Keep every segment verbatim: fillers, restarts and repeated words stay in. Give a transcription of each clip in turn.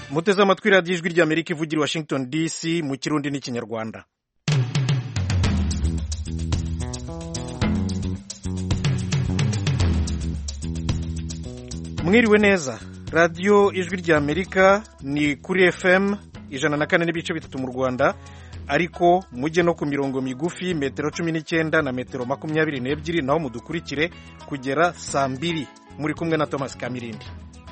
muteze amatwi radiyo ijwi ry'Amerika ivugira Washington D C mu kirundi n'ikinyarwanda. Mwiriwe neza, radiyo ijwi ry'Amerika ni kuri F M ijana na kane n'ibice bitatu mu Rwanda, ariko mujye no ku mirongo migufi metero cumi n'icyenda na metero makumyabiri n'ebyiri, naho mudukurikire kugera saa mbiri. Muri kumwe na Thomas Kamirindi.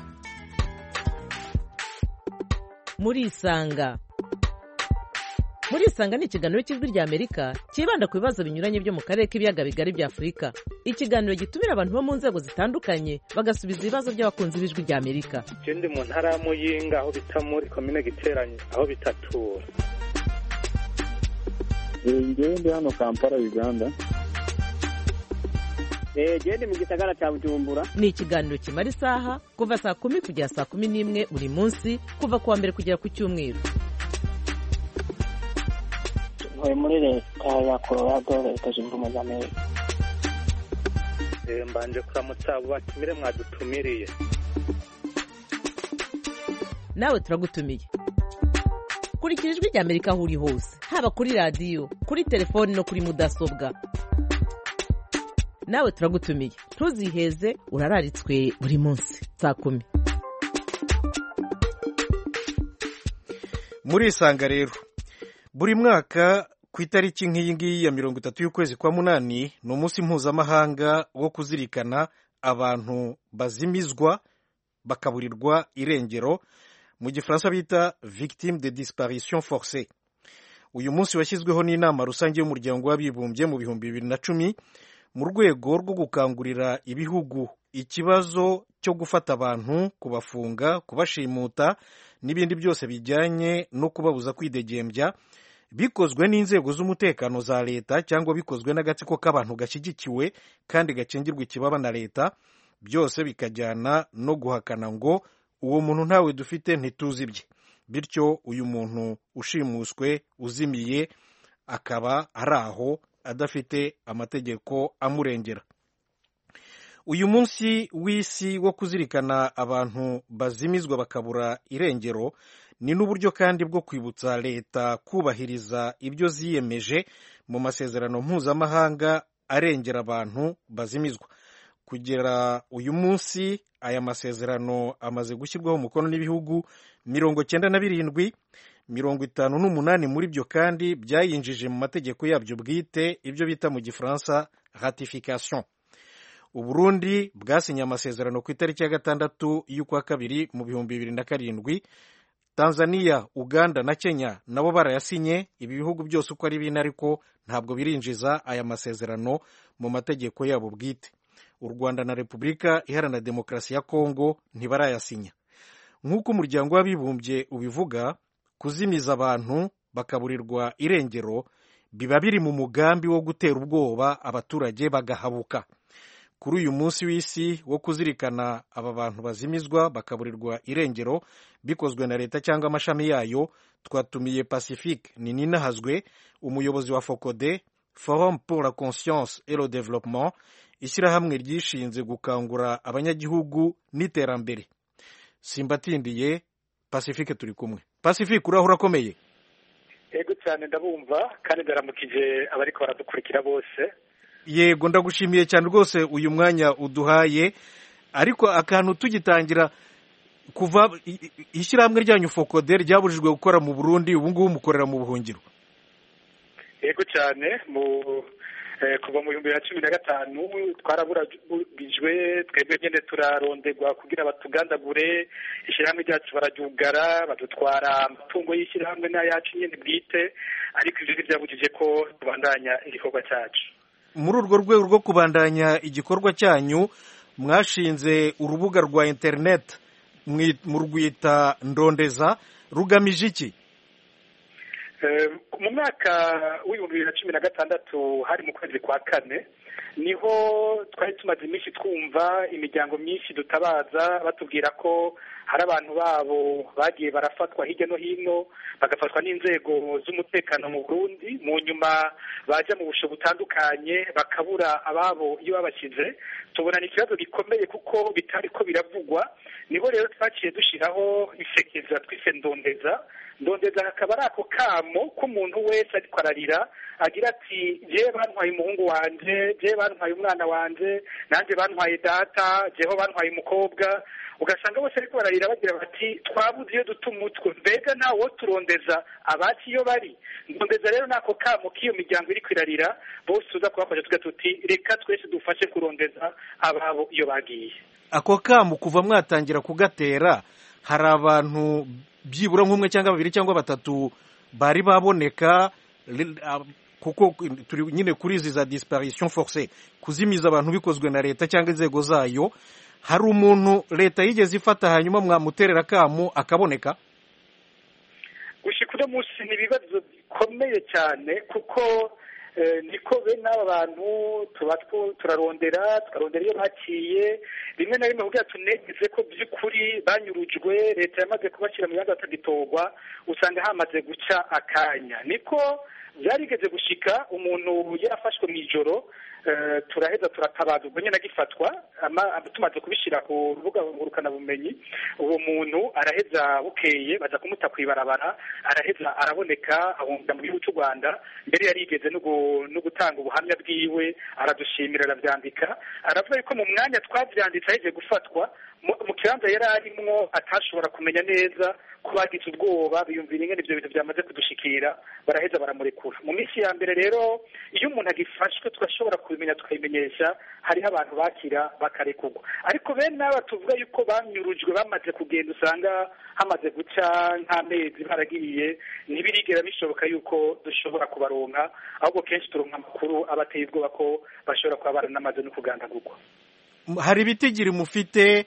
Murisanga Murisanga ni ikiganiro cy'ijwi ry'Amerika kibanda ku bibazo binyuranye byo mu karere k'ibiyaga bigari bya Afurika. Ikiganiro gitumira abantu bo mu nzego zitandukanye bagasubiza ibibazo by'abakunzi b'ijwi ry'Amerika. Je ndi mu ntara ya Muyinga aho bita muri commune Giteranye aho bitatura. Ngewe ndi hano Kampala Uganda. Eh je ndi mu gisagara cya Bujumbura. Ni ikiganiro kimara isaha kuva saa kumi kugera saa kumi n'imwe buri munsi kuva kuwa mbere kugera ku cyumweru. Ntuye muri leta ya Colorado, leta zunze ubumwe za Amerika. Eh mbanje kuramutsa abo batumire mwadutumiriye. Nawe turagutumiye. Kurikira ijwi ry'Amerika aho uri hose, haba kuri radiyo, kuri telefoni no kuri mudasobwa. Nawe turagutumiye, ntuziheze, urararitswe buri munsi saa kumi. Murisanga rero, buri mwaka ku itariki nk'iyi ngiyi ya mirongo itatu y'ukwezi kwa munani ni umunsi mpuzamahanga wo kuzirikana abantu bazimizwa bakaburirwa irengero, mu gifaransa bita victime de disparition forcée. Uyu munsi washyizweho n'inama rusange y'umuryango w'abibumbye mu bihumbi bibiri na cumi mu rwego rwo gukangurira ibihugu ikibazo cyo gufata abantu, kubafunga, kubashimuta n'ibindi byose bijyanye no kubabuza kwidegembya, bikozwe n'inzego z'umutekano za leta cyangwa bikozwe n'agatsiko k'abantu gashyigikiwe kandi gakingirwa ikibaba na leta, byose bikajyana no guhakana ngo uwo muntu ntawe dufite ntituzi bye. Bityo uyu muntu ushimuswe, uzimiye, akaba ari aho adafite amategeko amurengera. Uyu munsi w'isi wo kuzirikana abantu bazimizwa bakabura irengero ni n'uburyo kandi bwo kwibutsa leta kubahiriza ibyo ziyemeje mu masezerano mpuzamahanga arengera abantu bazimizwa. Kugera uyu munsi aya masezerano amaze gushyirwaho umukono n'ibihugu mirongo cyenda na birindwi, mirongo itanu n'umunani muri byo kandi byayinjije mu mategeko yabyo bwite, ibyo bita mu gifaransa ratification. Uburundi bwasinye amasezerano ku itariki ya gatandatu y'ukwa kabiri mu bihumbi bibiri na karindwi. Tanzania, Uganda na Kenya nabo barayasinye. Ibi bihugu byose uko ari bine ariko ntabwo birinjiza aya masezerano mu mategeko yabo bwite. U Rwanda na Repubulika Iharanira Demokarasi ya Kongo ntibarayasinya. Nk'uko umuryango w'abibumbye ubivuga, kuzimiza abantu bakaburirwa irengero biba biri mu mugambi wo gutera ubwoba abaturage bagahabuka. Kuri uyu munsi w'isi wo kuzirikana aba bantu bazimizwa bakaburirwa irengero bikozwe na leta cyangwa amashami yayo, twatumiye Pacifique Nininahazwe, umuyobozi wa FOCODE, Forum pour la Conscience et le Développement, ishyirahamwe ryishinze gukangura abanyagihugu n'iterambere. Simbatindiye, Pacifique turi kumwe. Pacifique, uraho urakomeye? Yego cyane ndabumva kandi ndaramukije abariko baradukurikira bose. Yego ndagushimiye cyane rwose uyu mwanya uduhaye, ariko akantu tugitangira, kuva ishyirahamwe ryanyu FOCODE ryabujijwe gukora mu Burundi, ubu ngubu mukorera mu buhungiro. Yego cyane, mu kuva mu bihumbi bibiri na cumi na gatanu twaraburagijwe, twebwe nyine turaronderwa kugira batugandagure, ishyirahamwe ryacu bararyugara, badutwara amatungo y'ishyirahamwe n'ayacu nyine bwite, ariko ibyo ntibyabujije ko tubandanya igikorwa cyacu. Muri urwo rwego rwo kubandanya igikorwa cyanyu mwashinze urubuga rwa internet mu rwita Ndondeza, rugamije iki? Mu mwaka w'ibihumbi bibiri na cumi na gatandatu hari mu kwezi kwa kane niho twari tumaze iminsi twumva imiryango myinshi dutabaza batubwira ko hari abantu babo bagiye barafatwa hirya no hino, bagafatwa n'inzego z'umutekano mu Burundi, mu nyuma baje mu busho butandukanye bakabura ababo iyo babashyize. Tubona ni ikibazo gikomeye kuko bitari ko biravugwa, ni niho rero twaciye dushiraho isekeza twise ndondeza ndondeza akaba ari ako kamo k'umuntu wese ariko ararira agira ati jewe bantwaye umuhungu wanje, jewe bantwaye umwana wanje, nanjye bantwaye data, jeho bantwaye umukobwa, ugasanga bose ariko bararira bagira bati twabuze iyo duta umutwe, mbega ntawo turondeza abaci iyo bari. Ndondeza rero nako kamo k'iyo miryango iriko irarira bose tuza kubafasha tuga tuti reka twese dufashe kurondeza ababo iyo bagiye. Ako kamo kuva mwatangira kugatera hari abantu byibura nk'umwe cyangwa babiri cyangwa batatu bari baboneka, kuko turi nyine kuri izi za disparition forcée, kuzimiza abantu bikozwe na leta cyangwa inzego zayo. Hari umuntu leta yigeze ifata hanyuma mwamuterera kamo akaboneka? Gushika uno munsi ni ibibazo bikomeye cyane, kuko niko bene aba bantu tuba turarondera tukarondera iyo baciye, rimwe na rimwe kugira tunegeze ko by'ukuri banyurujwe, leta yamaze kubashyira mu bibanza batagitorwa, usanga hamaze guca akanya. Niko byarigeze gushika umuntu yarafashwe mu ijoro, turaheza turatabaza ubwo nyine agifatwa, tumaze kubishyira ku rubuga ngurukanabumenyi, uwo muntu araheza bukeye baza kumuta kw'ibarabara, araheza araboneka ahungira mu gihugu cy'u Rwanda. Mbere yarigeze no gutanga ubuhamya bwiwe, aradushimira, arabyandika, aravuga yuko mu mwanya twabyanditse aheje gufatwa mu kibanza yari arimwo atashobora kumenya neza ko bagize ubwoba, biyumvira ingene ibyo bintu byamaze kudushikira, baraheza baramurekura. Mu minsi ya mbere rero iyo umuntu agifashwe tugashobora kubimenya tukabimenyesha, hariho abantu bakira bakarekurwa. Ariko bene aba tuvuga yuko banyurujwe bamaze kugenda, usanga hamaze guca nk'amezi baragiye, ntibirigera bishoboka yuko dushobora kubaronka, ahubwo kenshi turonka amakuru abateye ubwoba ko bashobora kuba baranamaze no kugandagurwa. Hari ibitigiri mufite,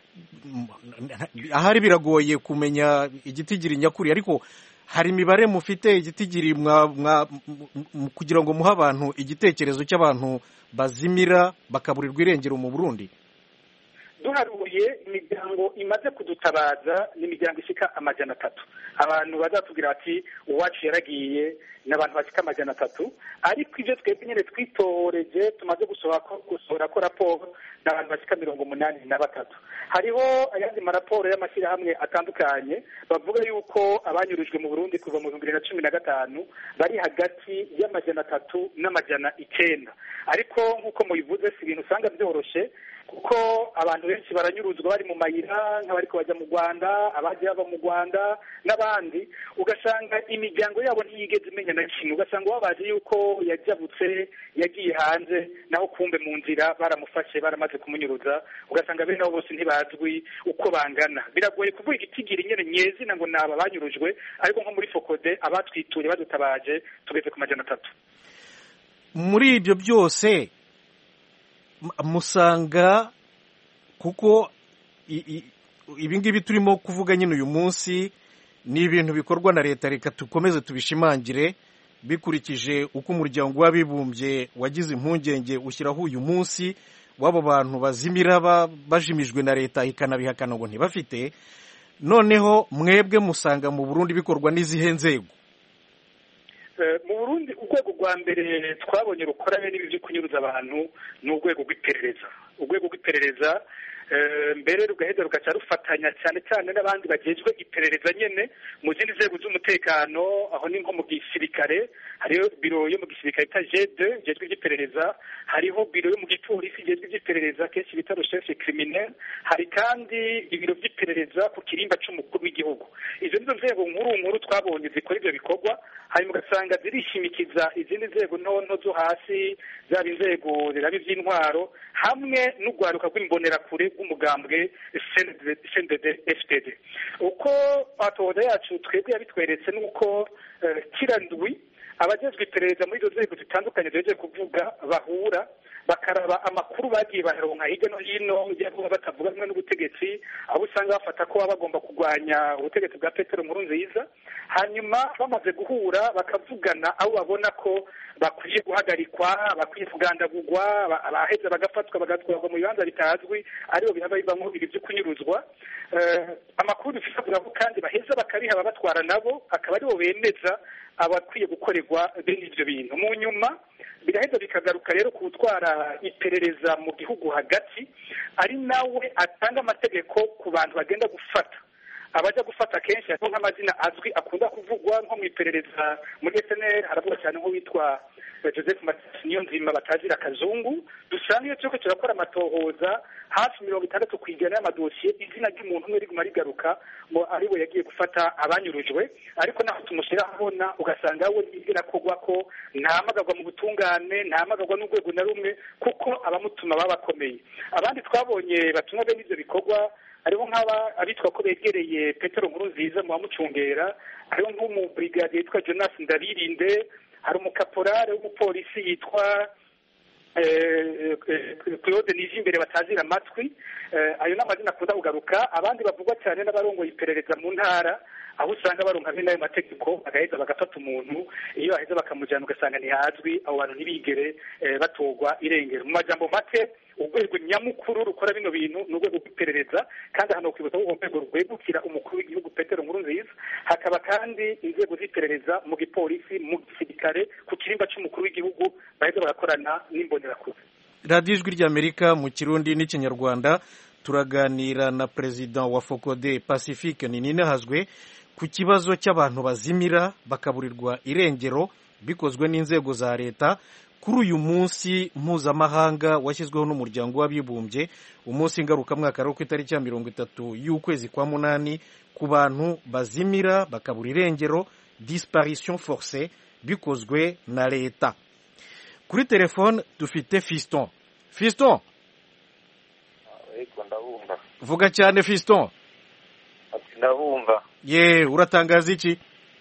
ahari biragoye kumenya igitigiri nyakuri, ariko hari imibare mufite igitigiri kugira ngo muhe abantu igitekerezo cy'abantu bazimira bakaburirwa irengero mu Burundi? Duharuye imiryango imaze kudutabaza ni imiryango ishika amajana atatu. Abantu bazatubwira bati uwacu yaragiye n'abantu bashika amajana atatu, ariko ibyo twebwe nyine twitoreje tumaze gusohora ko raporo n'abantu bashika mirongo umunani na batatu. Hariho ayandi maraporo y'amashyirahamwe atandukanye bavuga yuko abanyurujwe mu Burundi kuva mu bibiri na cumi na gatanu bari hagati y'amajana atatu n'amajana icyenda. Ariko nk'uko mubivuze si ibintu usanga byoroshe, kuko abantu benshi baranyuruzwa bari mu mayira, nk'abariko bajya mu Rwanda, abagiye bava mu Rwanda n'abandi, ugasanga imiryango yabo ntiyigeze imenya na kimwe, ugasanga wabaje yuko yajabutse yagiye hanze, naho kumbe mu nzira baramufashe baramaze kumunyuruza, ugasanga bene abo bose ntibazwi uko bangana. Biragoye kuvuga igitigiri nyene nyezina ngo naba banyurujwe, ariko nko muri Fokode abatwituye badutabaje tugeze ku majana atatu. Muri ibyo byose musanga, kuko ibi ngibi turimo kuvuga nyine uyu munsi ni ibintu bikorwa na leta, reka tukomeze tubishimangire, bikurikije uko umuryango w'abibumbye wagize impungenge ushyiraho uyu munsi w'abo bantu bazimira bajimijwe na leta ikanabihakana ngo ntibafite. Noneho mwebwe musanga mu Burundi bikorwa n'izihe nzego? Mu Burundi urwego rwa mbere twabonye rukoranye n'ibi byo kunyuruza abantu ni urwego rw'iperereza. Urwego rw'iperereza mbere rugaheza rugaca rufatanya cyane cyane n'abandi bagejwe iperereza nyene mu zindi nzego z'umutekano, aho ni nko mu gisirikare, hariho biro yo mu gisirikare bita G deux jejwe iperereza, hariho biro yo mu gipolisi jejwe iperereza kenshi bita recherche criminelle, hari kandi ibiro by'iperereza ku kirimba c'umukuru w'igihugu. Izo nizo nzego nkuru nkuru twabonye zikora ibyo bikorwa, hanyuma ugasanga zirishimikiza izindi nzego nto zo hasi, zaba inzego zirabi vy'intwaro hamwe n'ugwaruka rw'imbonerakure rw'umugambwe C N D D F D D. Uko atoda yacu twebwe yabitweretse nuko kirandwi abajejwe iperereza muri izo nzego zitandukanye duhejeje kuvuga bahura bakaraba amakuru bagiye baronka hirya no hino yavuga batavuga rumwe n'ubutegetsi, aho usanga bafata ko baba bagomba kurwanya ubutegetsi bwa Petero Nkurunziza, hanyuma bamaze guhura bakavugana aho babona ko bakwiye guhagarikwa, bakwiye kugandagurwa, abaheza bagafatwa bagatwarwa mu bibanza bitazwi, aribo bihaba bivamo ibi byo kunyuruzwa. Amakuru dufite avuga ko kandi baheza bakariha ababatwara nabo akaba aribo bemeza abakwiye gukorerwa bene ibyo bintu. Mu nyuma biraheza bikagaruka rero kuwutwara iperereza mu gihugu hagati ari nawe atanga amategeko ku bantu bagenda gufata abaja gufata kenshi hariho nk'amazina azwi akunda kuvugwa nko mu iperereza muri S N L haravuga cyane nk'uwitwa Joseph Mathias Niyonzima batazira Kazungu. Dusanga iyo turiko turakora amatohoza hafi mirongo itandatu kw'ijana y'amadosiye izina ry'umuntu umwe riguma rigaruka ngo ariwe yagiye gufata abanyurujwe, ariko naho tumushyira habona ugasanga we birakogwa ko ntahamagagwa mu butungane, ntahamagagwa n'urwego na rumwe kuko abamutuma baba bakomeye. Abandi twabonye batumwa bene ivyo bikorwa hariho nk'aba abitwa ko begereye Petero Nkurunziza mu bamucungera, hariho nk'umubrigadier yitwa Jonas Ndabirinde, hari umukaporale w'umupolisi yitwa Claude Nijimbere batazira amatwi. Ayo n'amazina akunda kugaruka. Abandi bavugwa cyane n'abarongoye iperereza mu ntara, aho usanga baronka bene ayo mategeko bagaheza bagafata umuntu, iyo baheza bakamujyana ugasanga ntihazwi, abo bantu ntibigere batogwa irengero. Mu majambo make urwego nyamukuru rukora bino bintu ni urwego rw'iperereza, kandi hano kwibutsa ko urwego rwegukira umukuru w'igihugu Petero Nkurunziza, hakaba kandi inzego z'iperereza mu gipolisi, mu gisirikare, ku kirimba cy'umukuru w'igihugu baheza barakorana n'imbonerakure. radiyo ijwi ry'Amerika mu Kirundi n'Ikinyarwanda turaganira na perezida wa Focode Pacifique Ninahazwe ku kibazo cy'abantu bazimira bakaburirwa irengero bikozwe n'inzego za leta kuri uyu munsi mpuzamahanga washyizweho n'umuryango w'abibumbye, umunsi ngarukamwaka wo ku itariki ya mirongo itatu y'ukwezi kwa munani ku bantu bazimira bakabura irengero, disparition forcée bikozwe na leta. Kuri telefone dufite Fiston. Fiston, ndabumva. Vuga cyane Fiston. Ndabumva. Ye, uratangaza iki?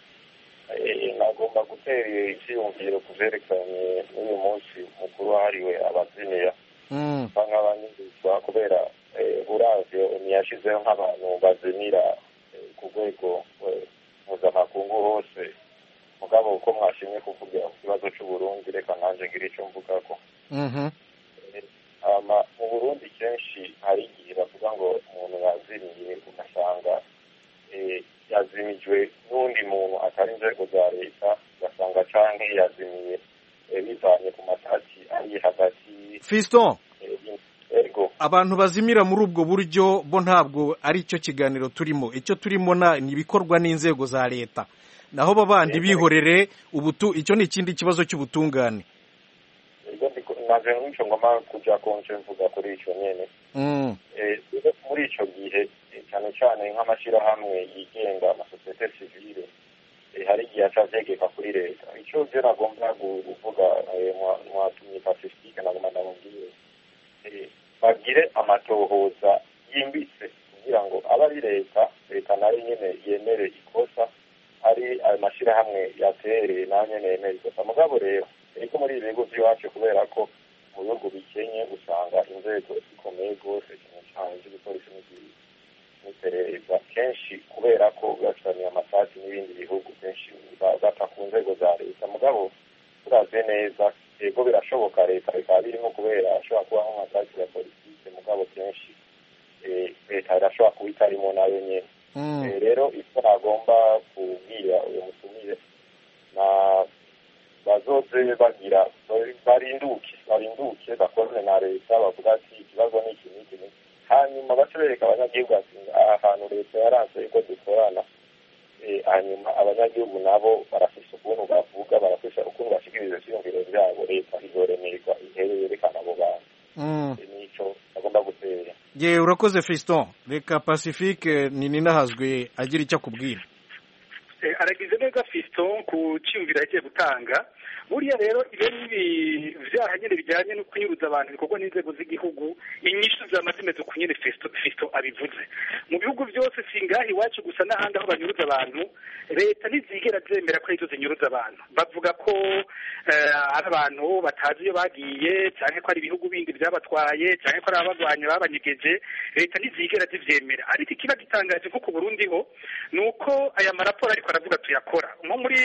Eh, nagomba gutera icyiyumviro kuzerekanye n'uyu munsi mukuru wahariwe abazimira. Mm. Nk'abanyuzwa kubera uravyo niyashizeho nk'abantu bazimira ku rwego mpuzamakungu hose. Mugabo uko mwashimye kuvuga ku kibazo cy'u Burundi, reka nanje ngira icyo mvugako. Mhm. Ama mu Burundi kenshi hari igihe bavuga ngo umuntu yazimiye ugasanga eh yazimijwe n'undi muntu atari inzego za leta, ugasanga canke yazimiye bivanye ku matati ari hagati. Fiston, ego abantu bazimira muri ubwo buryo bo ntabwo ari cyo kiganiro turimo. Icyo turimo na nibikorwa n'inzego za leta, naho babandi bihorere ubutu. Icyo ni ikindi kibazo cy'ubutungane. naje nk'icyo ngoma kuja konje mvuga kuri icyo nyene. Mm. Eh muri icyo gihe cyane cyane nk'amashirahamwe yigenga, amasosiyete sivile, hari igihe acavyegeka kuri leta. Icyo je nagomba kuvuga mwatumye Pacifique nagomba ndamubwiye bagire amatohoza yimbitse kugira ngo abari leta leta nayo nyene yemere ikosa, ari ayo mashirahamwe yatereye nayo nyene yemere ikosa. Mugabo rero ariko muri ibigo by'iwacu kubera ko mu bihugu bikenye usanga inzego zikomeye rwose cyane cyane z'igipolisi n'iperereza kenshi kubera ko bacaniye amasasi n'ibindi bihugu kenshi bata ku nzego za leta. Mugabo turaze neza yego birashoboka leta bikaba birimo kubera ashobora kuba nk'amasasi ya politike, mugabo kenshi leta irashobora kuba itarimo nayo nyene. Rero icyo nagomba kubwira uyu mutumire na bazoze bagira barinduke barinduke bakorane na leta bavuga ati ikibazo ni iki n'iki, hanyuma bacereka abanyagihugu ati ahantu leta yaranze ko dukorana. Hanyuma abanyagihugu nabo barafise ukuntu bavuga, barafise ukuntu bashikiriza ivyiyumviro vyabo, leta izoremerwa ihererekana abo bantu. Nico agomba gutera. Ye, urakoze Fiston. Reka Pacifique Ninahazwe agira icyo akubwira. Aragize neza Fiston ku cyumvira yagiye gutanga. Buriya rero ibe nibi vyaha nyene bijyanye no kwiruza abantu bikorwa n'inzego z'igihugu, inyishu z'amazimeze ku nyene Fiston Fiston abivuze. Mu bihugu byose singahi iwacu gusa n'ahandi aho banyuruza abantu, leta ntizigera zemera ko izo zinyuruza abantu. Bavuga ko ari abantu batazi iyo bagiye, cyane ko ari ibihugu bindi byabatwaye, cyane ko ari abagwanya babanyegeje, leta ntizigera zivyemera. Ariko ikiba gitangaje nko ku Burundi ho nuko aya maraporo ariko aravuga tuyakora. Nko muri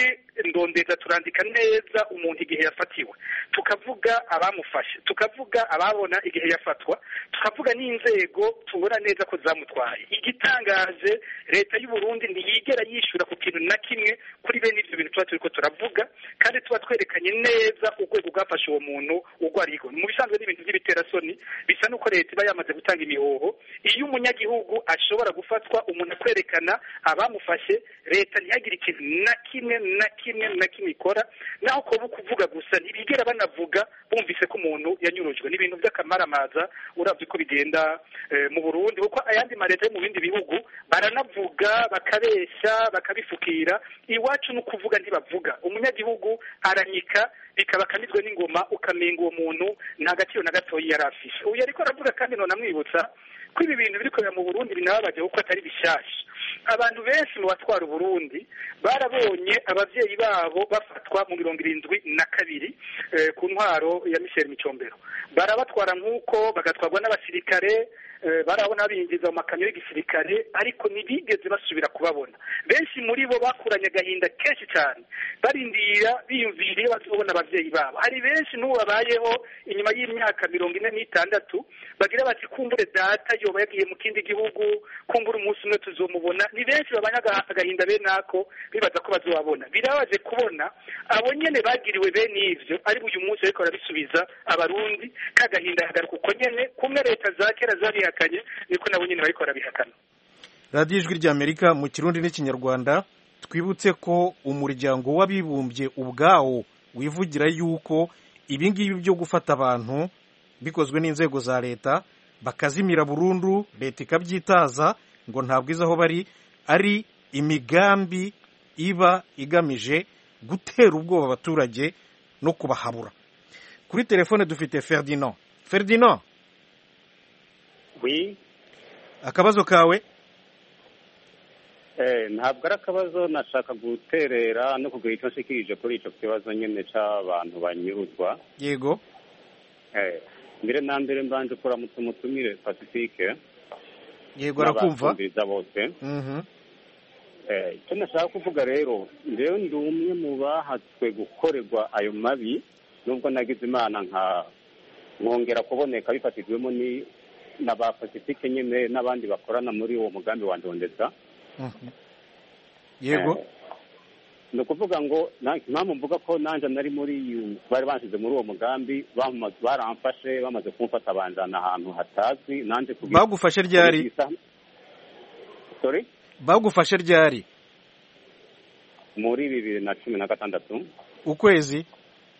ndondeza turandika neza umuntu igihe yafatiwe, tukavuga abamufashe, tukavuga ababona igihe yafatwa, tukavuga n'inzego tubona neza ko zamutwaye. Igitangaje, leta y'u Burundi ntiyigera yishyura ku kintu na kimwe kuri bene ibyo bintu tuba turiko turavuga, kandi tuba twerekanye neza urwego rwafashe uwo muntu urwo ariho. Mu bisanzwe n'ibintu by'ibiterasoni bisa n'uko leta iba yamaze gutanga imihoho. Iyo umunyagihugu ashobora gufatwa, umuntu akwerekana abamufashe, leta ntihagire ikintu na kimwe na kimwe na kimwe ikora, naho ko kuvuga gusa ntibigera banavuga bumvise ko umuntu yanyurujwe. Ni ibintu by'akamaramaza uravye ko bigenda e, mu Burundi, kuko ayandi mareta yo mu bindi bihugu baranavuga bakabesha bakabifukira. Iwacu no kuvuga ntibavuga, umunyagihugu aranyika bikaba kanizwe n'ingoma, ukamenga uwo muntu nta gaciro na gatoyi yarafishe. Uyu ariko aravuga kandi none amwibutsa ko ibi bintu birikorera mu Burundi binababaje kuko atari bishasha. Abantu benshi mu batwara Uburundi barabonye abavyeyi babo bafatwa mu mirongo irindwi na kabiri eh, ku ntwaro ya Michel Micombero, barabatwara nk'uko bagatwarwa n'abasirikare, eh, barabona binjiza mu makamyo y'igisirikare, ariko ntibigeze basubira kubabona. Benshi muri bo bakuranye agahinda kenshi cyane, barindira biyumviriye bazobona abavyeyi babo. Hari benshi n'ubu babayeho inyuma y'imyaka mirongo ine n'itandatu bagira bati kumbure data yoba yagiye mu kindi gihugu, kumbure umunsi umwe tuzomubona. Ni benshi babanya agahinda bene ako bibaza ko bazobabona. Birabaje kubona abo nyene bagiriwe bene ivyo ari uyu munsi ariko barabisubiza abarundi, kagahinda hagaruka uko nyene kumwe leta za kera zabihakanye, niko nabo nyene bariko barabihakana. radiyo ijwi ry'Amerika mu Kirundi n'Ikinyarwanda. Twibutse ko umuryango w'abibumbye ubwawo wivugira yuko ibi ngibi byo gufata abantu bikozwe n'inzego za leta bakazimira burundu, leta ikabyitaza ngo ntabwo izi aho bari, ari imigambi iba igamije gutera ubwoba abaturage no kubahabura. Kuri telefone dufite Ferdinand. Ferdinand, oui, akabazo kawe? eh ntabwo ari akabazo, nashaka guterera no kugira icyo nshikirije kuri icyo kibazo nyine cy'abantu banyuruzwa. Yego. eh mbere na mbere mbanje kuramutsa umutumire Pacifique. Yego, arakumva bose. Mhm. eh icyo nashaka kuvuga rero, rero ndi umwe mu bahatswe gukorerwa ayo mabi, nubwo nagize imana nka mwongera kuboneka bifatijwemo ni na ba Pacifique nyine n'abandi bakorana muri uwo mugambi wa Ndondeza. Yego. ni ukuvuga ngo impamvu mvuga ko nanjye nari muri bari banshyize muri uwo mugambi, baramfashe bamaze kumfata banjana ahantu hatazwi. nanjye bagufashe ryari? sorry bagufashe ryari? muri bibiri na cumi na gatandatu. ukwezi?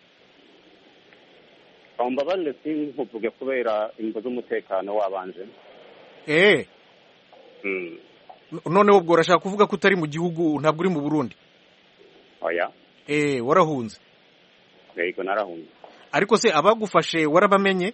mbabarire sinkuvuge kubera ingo z'umutekano wabanje. eh mm. none ubwo urashaka kuvuga ko utari mu gihugu, ntabwo uri mu Burundi? oya. eh warahunze? yego narahunze. ariko se abagufashe warabamenye?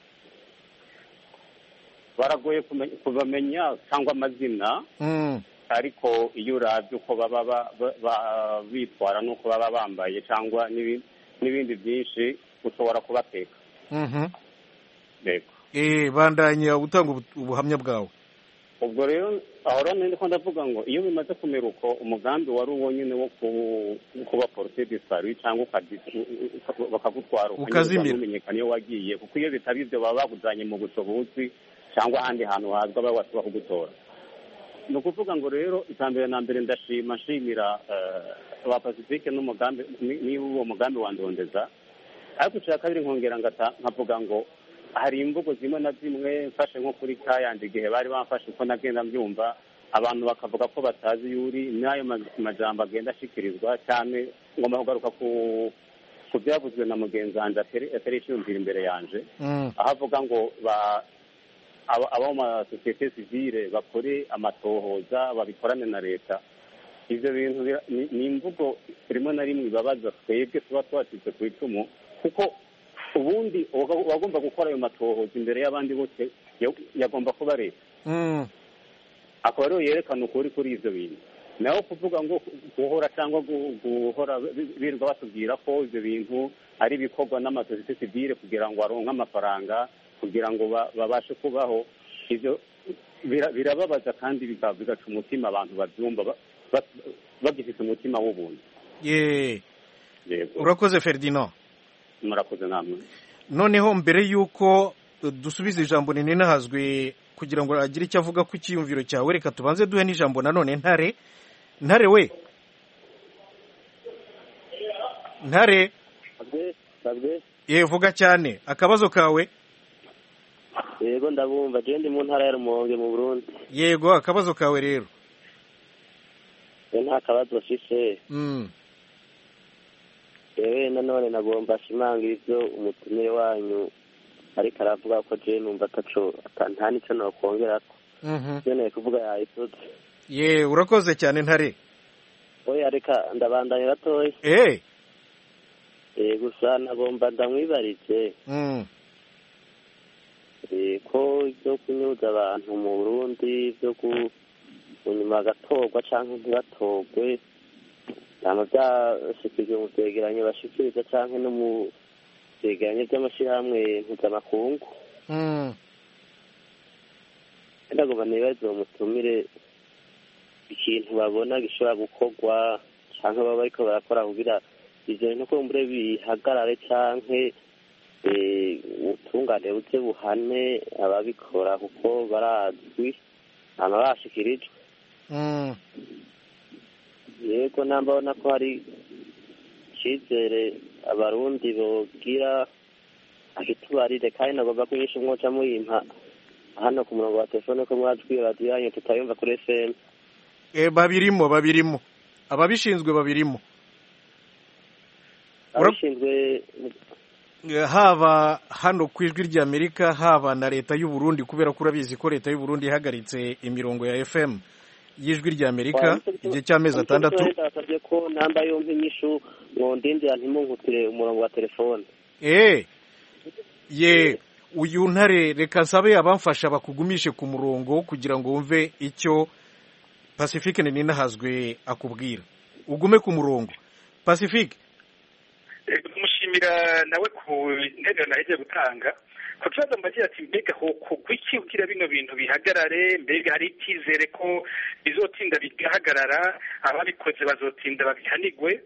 baragoye kubamenya cyangwa amazina. mm. ariko iyo uravye uko baba bitwara n'uko baba bambaye cyangwa n'ibindi byinshi ushobora kubateka. mhm yego. eh bandanya gutanga ubuhamya bwawe. ubwo rero aho rero ndiko ndavuga ngo iyo bimaze kumera uko umugambi wari uwo nyine wo kuba porte disparu cyangwa bakagutwara ukamenyekana iyo wagiye, kuko iyo bitaba ibyo baba baguzanye mu bushobozi cyangwa ahandi hantu hazwa baba bashobora kugutora. ni ukuvuga ngo rero itambere na mbere ndashima nshimira aba Pacifique n'umugambi niba uwo mugambi wa Ndondeza. ariko cya kabiri nkongera ngata nkavuga ngo hari imvugo zimwe na zimwe mfashe nko kuri kayandi igihe bari bamfashe uko nagenda mbyumva, abantu bakavuga ko batazi yuri n'ayo majambo agenda ashikirizwa cyane. ngomba kugaruka ku ku byavuzwe na mugenzi wanjye atari icyumvira imbere yanje, aho avuga ngo abo mu masosiyete sivile bakore amatohoza babikorane na leta. ibyo bintu ni imvugo rimwe na rimwe ibabaza twebwe tuba twacitse ku icumu, kuko ubundi wagomba gukora ayo matohoza imbere y'abandi bose yagomba kuba leta. akaba rero yerekana ukuri kuri ibyo bintu, naho kuvuga ngo guhora cyangwa guhora birirwa batubwira ko ibyo bintu ari ibikorwa n'amasosiyete sivile kugira ngo baronke amafaranga kugira ngo babashe kubaho, ibyo birababaza kandi bigaca umutima abantu babyumva bagifite umutima w'ubuntu. ye yego urakoze Ferdinand. murakoze namwe. Noneho mbere y'uko dusubiza ijambo Nininahazwe kugira ngo agire icyo avuga ku cyiyumviro cyawe, reka tubanze duhe n'ijambo nanone Ntare. Ntare we Ntare ye vuga cyane akabazo kawe. Yego ndabumva, je ndi mu ntara ya Rumonge mu Burundi. Yego akabazo kawe rero. Nta kabazo afise. Mm. Ewe nanone nagomba ashimangira ivyo umutumire wanyu ariko aravuga ko je numva ataco nta nico nokongerako. Mhm. None kuvuga yayisutse. Ye urakoze cyane Ntare. Oya reka ndabandanya gatoya. Eh. Eh gusa nagomba ndamwibaritse. Mm. Eh ko ibyo kunyuza abantu mu Burundi byo ku unyuma gatorwa canke ntibatogwe nama byashikije mu byegeranyo bashikiriza canke no mu byegeranyo by'amashirahamwe mpuzamakungu. Mm. Ndagomba nibaza umutumire ikintu babona gishobora gukorwa canke baba bariko barakora kugira ivyo bintu ko mbure bihagarare canke ubutungane buze buhane ababikora kuko barazwi hama bashikirijwe. Mm. Yego nambona ko hari icyizere abarundi bogira akitubarire kandi nagomba kunyisha umwoca muyimpa hano ku murongo wa telefone ko mwajwiye radiyo yanyu tutayumva kuri F M. Eh babirimo babirimo ababishinzwe babirimo abishinzwe haba hano ku ijwi rya Amerika haba na leta y'u Burundi, kubera ko urabizi ko leta y'u Burundi ihagaritse imirongo ya F M y'ijwi rya Amerika igihe cy'amezi atandatu. Basabye ko namba yompi nyishu ngondindira ntimunkutire umurongo wa telefone. Eh ye uyu Ntare reka sabe abamfasha bakugumishe ku murongo kugira ngo wumve icyo Pacifique Nininahazwe akubwira. Ugume ku murongo Pacifique. Tumushimira nawe ku ntebe naheje gutanga ko kibazo mbagira ati mbega ho kugwiki ugira bino bintu bihagarare, mbega hari ikizere ko bizotinda bigahagarara, ababikoze bazotinda babihanigwe.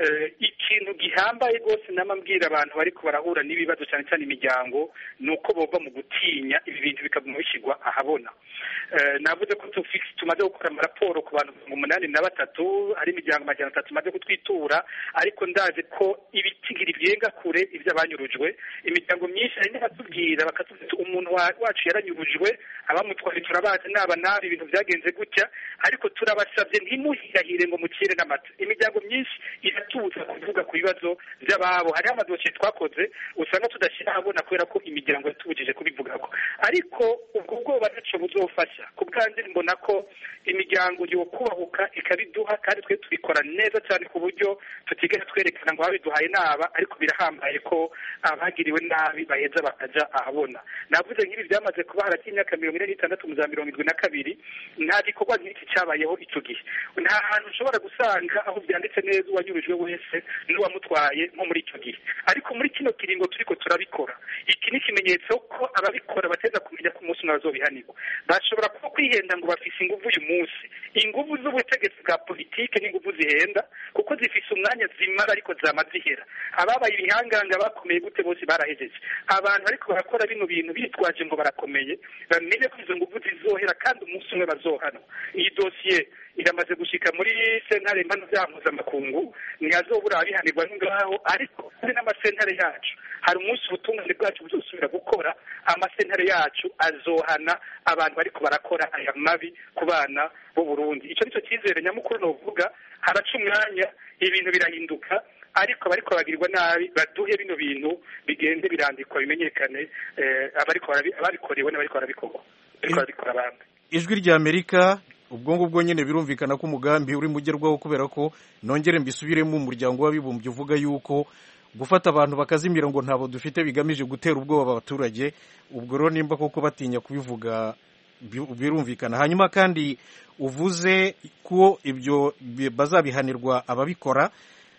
Ikintu gihambaye rwose namambwira abantu bariko barahura n'ibibazo cyane cyane imiryango nuko bova mu gutinya ibi bintu bikaguma bishyirwa ahabona. Navuze ko tumaze gukora amaraporo ku bantu umunani na batatu, hari imiryango amajana atatu maze kutwitura, ariko ndaje ko ibitigiri byenga kure iby'abanyurujwe. Imiryango myinshi hari n'abatubwira bakatubwira umuntu wacu yaranyurujwe, abamutwaye turabazi naba nabi ibintu byagenze gutya, ariko turabasabye ntimuhirahire ngo mukire n'amata. Imiryango myinshi iratuza kuvuga ku bibazo by'ababo. Hariho amadosiye twakoze usanga tudashyira ahabona kubera ko imiryango yatubujije kubivugako, ariko ubwo bwoba ntaco buzofasha. Ku bwanjye mbona ko imiryango yo kubahuka ikabiduha, kandi twe tubikora neza cyane ku buryo tutigera twerekana ngo babiduhaye naba, ariko birahambaye ko abagiriwe nabi baheza bakaja ahabona. Navuze nk'ibi byamaze kuba harati imyaka mirongo ine n'itandatu mu za mirongo indwi na kabiri, nta gikorwa nk'iki cyabayeho icyo gihe. Nta hantu ushobora gusanga aho byanditse neza uwanyurujwe wese n'uwamutwaye nko muri icyo gihe, ariko muri kino kiringo turiko turabikora. Iki ni ikimenyetso ko ababikora bateza kumenya ko umunsi umwe bazobihanirwa. Bashobora kuba kwihenda ngo bafise inguvu uyu munsi. Inguvu z'ubutegetsi bwa politike n'inguvu zihenda kuko zifise umwanya zimara ariko zama zihera. Ababaye ibihanganga bakomeye gute bose barahejeje. Abantu ariko barakora bino bintu bitwaje ngo barakomeye, bamenye ko izo nguvu zizohera kandi umunsi umwe bazohana. Iyi dosiye iramaze gushika muri sentare mpano mpuzamakungu, ntiyazobura abihanirwa ngaho, ariko hari n'amasentare yacu. Hari umunsi ubutungane bwacu buzosubira gukora, amasentare yacu azohana abantu bariko barakora aya mabi ku bana b'u Burundi. Ico nico cyizere nyamukuru novuga. Haraca umwanya ibintu birahinduka, ariko bariko bagirwa nabi baduhe bino bintu bigende birandikwa bimenyekane, abariko ababikorewe n'abariko barabikorwa bariko barabikora abandi. Ijwi rya Amerika ubwo ngubwo nyene birumvikana ko umugambi uri mugerwaho, kubera ko nongere mbisubiremo umuryango w'abibumbye uvuga yuko gufata abantu bakazimira ngo ntabo dufite bigamije gutera ubwoba abaturage. Ubwo rero nimba koko batinya kubivuga birumvikana. Hanyuma kandi uvuze ko ibyo bazabihanirwa ababikora,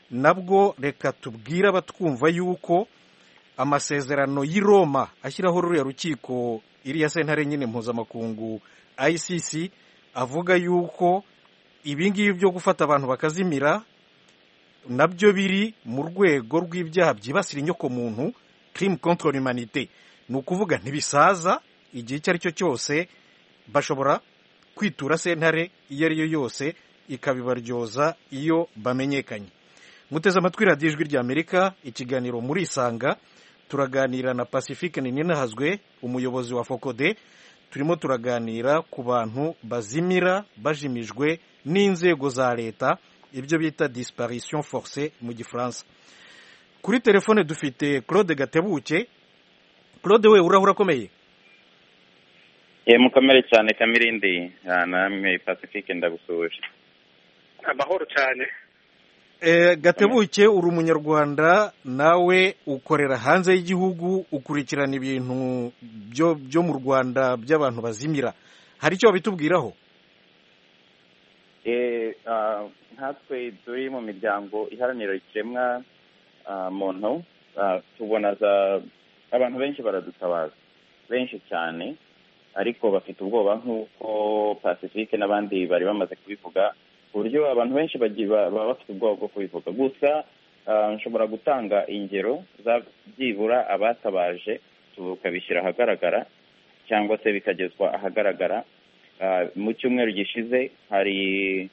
nabwo reka tubwira abatwumva yuko amasezerano y'i Roma ashyiraho ruriya rukiko, iriya sentare nyine mpuzamakungu I C C, avuga yuko ibi ngibi byo gufata abantu bakazimira nabyo biri mu rwego rw'ibyaha byibasira inyokomuntu, crime contre l'humanité. Ni ukuvuga ntibisaza, igihe icyo ari cyo cyose bashobora kwitura sentare iyo ari yo yose ikabibaryoza iyo bamenyekanye. Muteze amatwi radiyo ijwi ry'Amerika, ikiganiro muri Isanga. Turaganira na Pacifique Ninahazwe, umuyobozi wa Fokode. Turimo turaganira ku bantu bazimira bajimijwe n'inzego za leta, ibyo bita disparition forcée mu gifaransa. Kuri telefone dufite Claude Gatebuke. Claude, we urahura komeye? Ye mukomere cyane Kamirindi, namwe Pacifique ndagusuje. Amahoro cyane. Eh, Gatebuke, uri umunyarwanda, nawe ukorera hanze y'igihugu, ukurikirana ibintu byo byo mu Rwanda by'abantu bazimira. Hari icyo bitubwiraho? Eh, nkatwe turi mu miryango iharanira ikiremwa muntu, tubona abantu benshi baradutabaza, benshi cyane, ariko bafite ubwoba nk'uko Pacifique n'abandi bari bamaze kubivuga, ku buryo abantu benshi baba bafite ubwoba bwo kubivuga. Gusa nshobora gutanga ingero za byibura abatabaje tukabishyira ahagaragara cyangwa se bikagezwa ahagaragara. Mu cyumweru gishize hari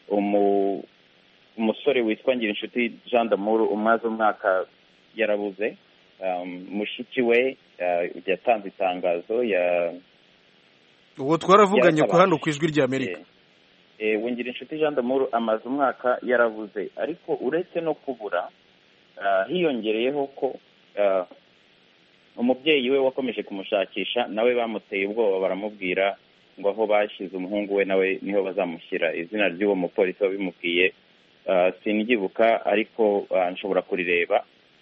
umusore witwa Ngirinshuti Jean d'Amour umaze umwaka yarabuze. Mushiki we yatanze itangazo ya uwo twaravuganye ko hano ku ijwi ry'Amerika. Eh, Ngirinshuti Jean d'Amour amaze umwaka yarabuze, ariko uretse no kubura hiyongereyeho ko umubyeyi we wakomeje kumushakisha nawe bamuteye ubwoba, baramubwira ngo aho bashize umuhungu we nawe niho bazamushyira. Izina ry'uwo mupolisi wabimubwiye sinibyibuka, ariko nshobora kurireba.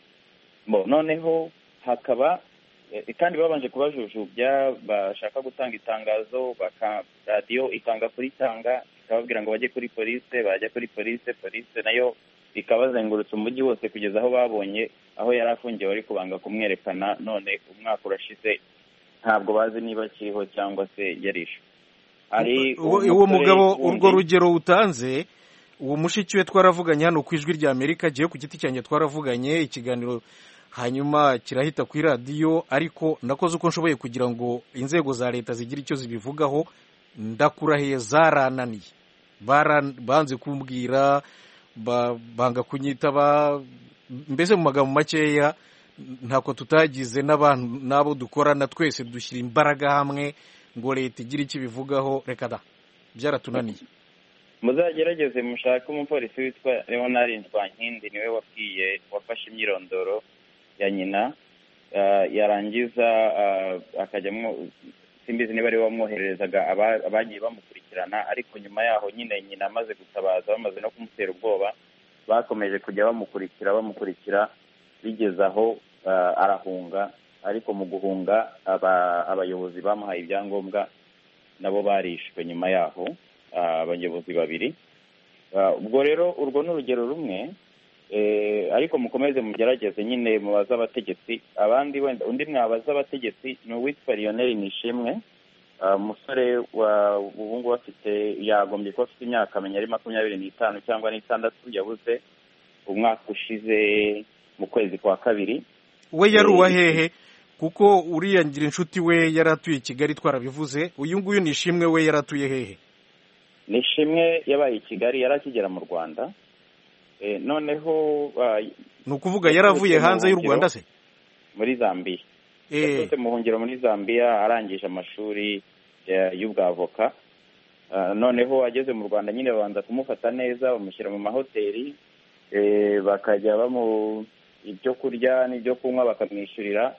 Noneho hakaba kandi babanje kubajujubya, bashaka gutanga itangazo, radiyo ikanga kuritanga, ikababwira ngo bajye kuri polisi, bajya kuri polisi, polisi nayo ikabazengurutsa umujyi wose kugeza aho babonye aho yari afungiwe bari kubanga kumwerekana. None umwaka urashize ntabwo bazi niba akiriho cyangwa se yarishe. Ari uwo mugabo, urwo rugero utanze, uwo mushiki we twaravuganye hano ku ijwi ry'Amerika, giye ku giti cyanjye twaravuganye ikiganiro, hanyuma kirahita ku radiyo, ariko nakoze uko nshoboye kugira ngo inzego za leta zigira icyo zibivugaho. Ndakurahiye zarananiye, banze kumbwira, banga kunyitaba, mbese mu magambo makeya ntako tutagize n'abantu nabo dukorana twese dushyira imbaraga hamwe ngo leta igire icyo ibivugaho. Reka da, byaratunaniye. Muzagerageze mushake umupolisi witwa Leonard Ntwankindi, niwe wabwiye wafashe imyirondoro ya nyina, yarangiza akajyamo, simbizi niba ari wamwohererezaga abagiye bamukurikirana, ariko nyuma yaho nyine nyina amaze gutabaza, bamaze no kumutera ubwoba, bakomeje kujya bamukurikira bamukurikira bigeze aho arahunga. Ariko mu guhunga abayobozi bamuhaye ibyangombwa nabo barishwe nyuma yaho, abayobozi babiri. Ubwo rero urwo ni urugero rumwe, ariko mukomeze mugerageze nyine mubaza abategetsi. Abandi wenda undi mwabaza abategetsi ni uwitwa Lionel Nishimwe, umusore ubu ngubu afite, yagombye kuba afite imyaka amenya ari makumyabiri n'itanu cyangwa n'itandatu, yabuze umwaka ushize mu kwezi kwa kabiri. We yari uwa hehe? Kuko uriya Ngirinshuti we yari atuye i Kigali, twarabivuze. Uyu nguyu Nishimwe we yari atuye hehe? Nishimwe yabaye i Kigali, yari akigera mu Rwanda. Noneho ni ukuvuga yaravuye hanze y'u Rwanda se? Muri Zambia. Yaturutse mu buhungiro muri Zambia, arangije amashuri y'ubwavoka. Noneho ageze mu Rwanda nyine babanza kumufata neza, bamushyira mu mahoteli, bakajya bamu ibyo kurya n'ibyo kunywa bakamwishyurira.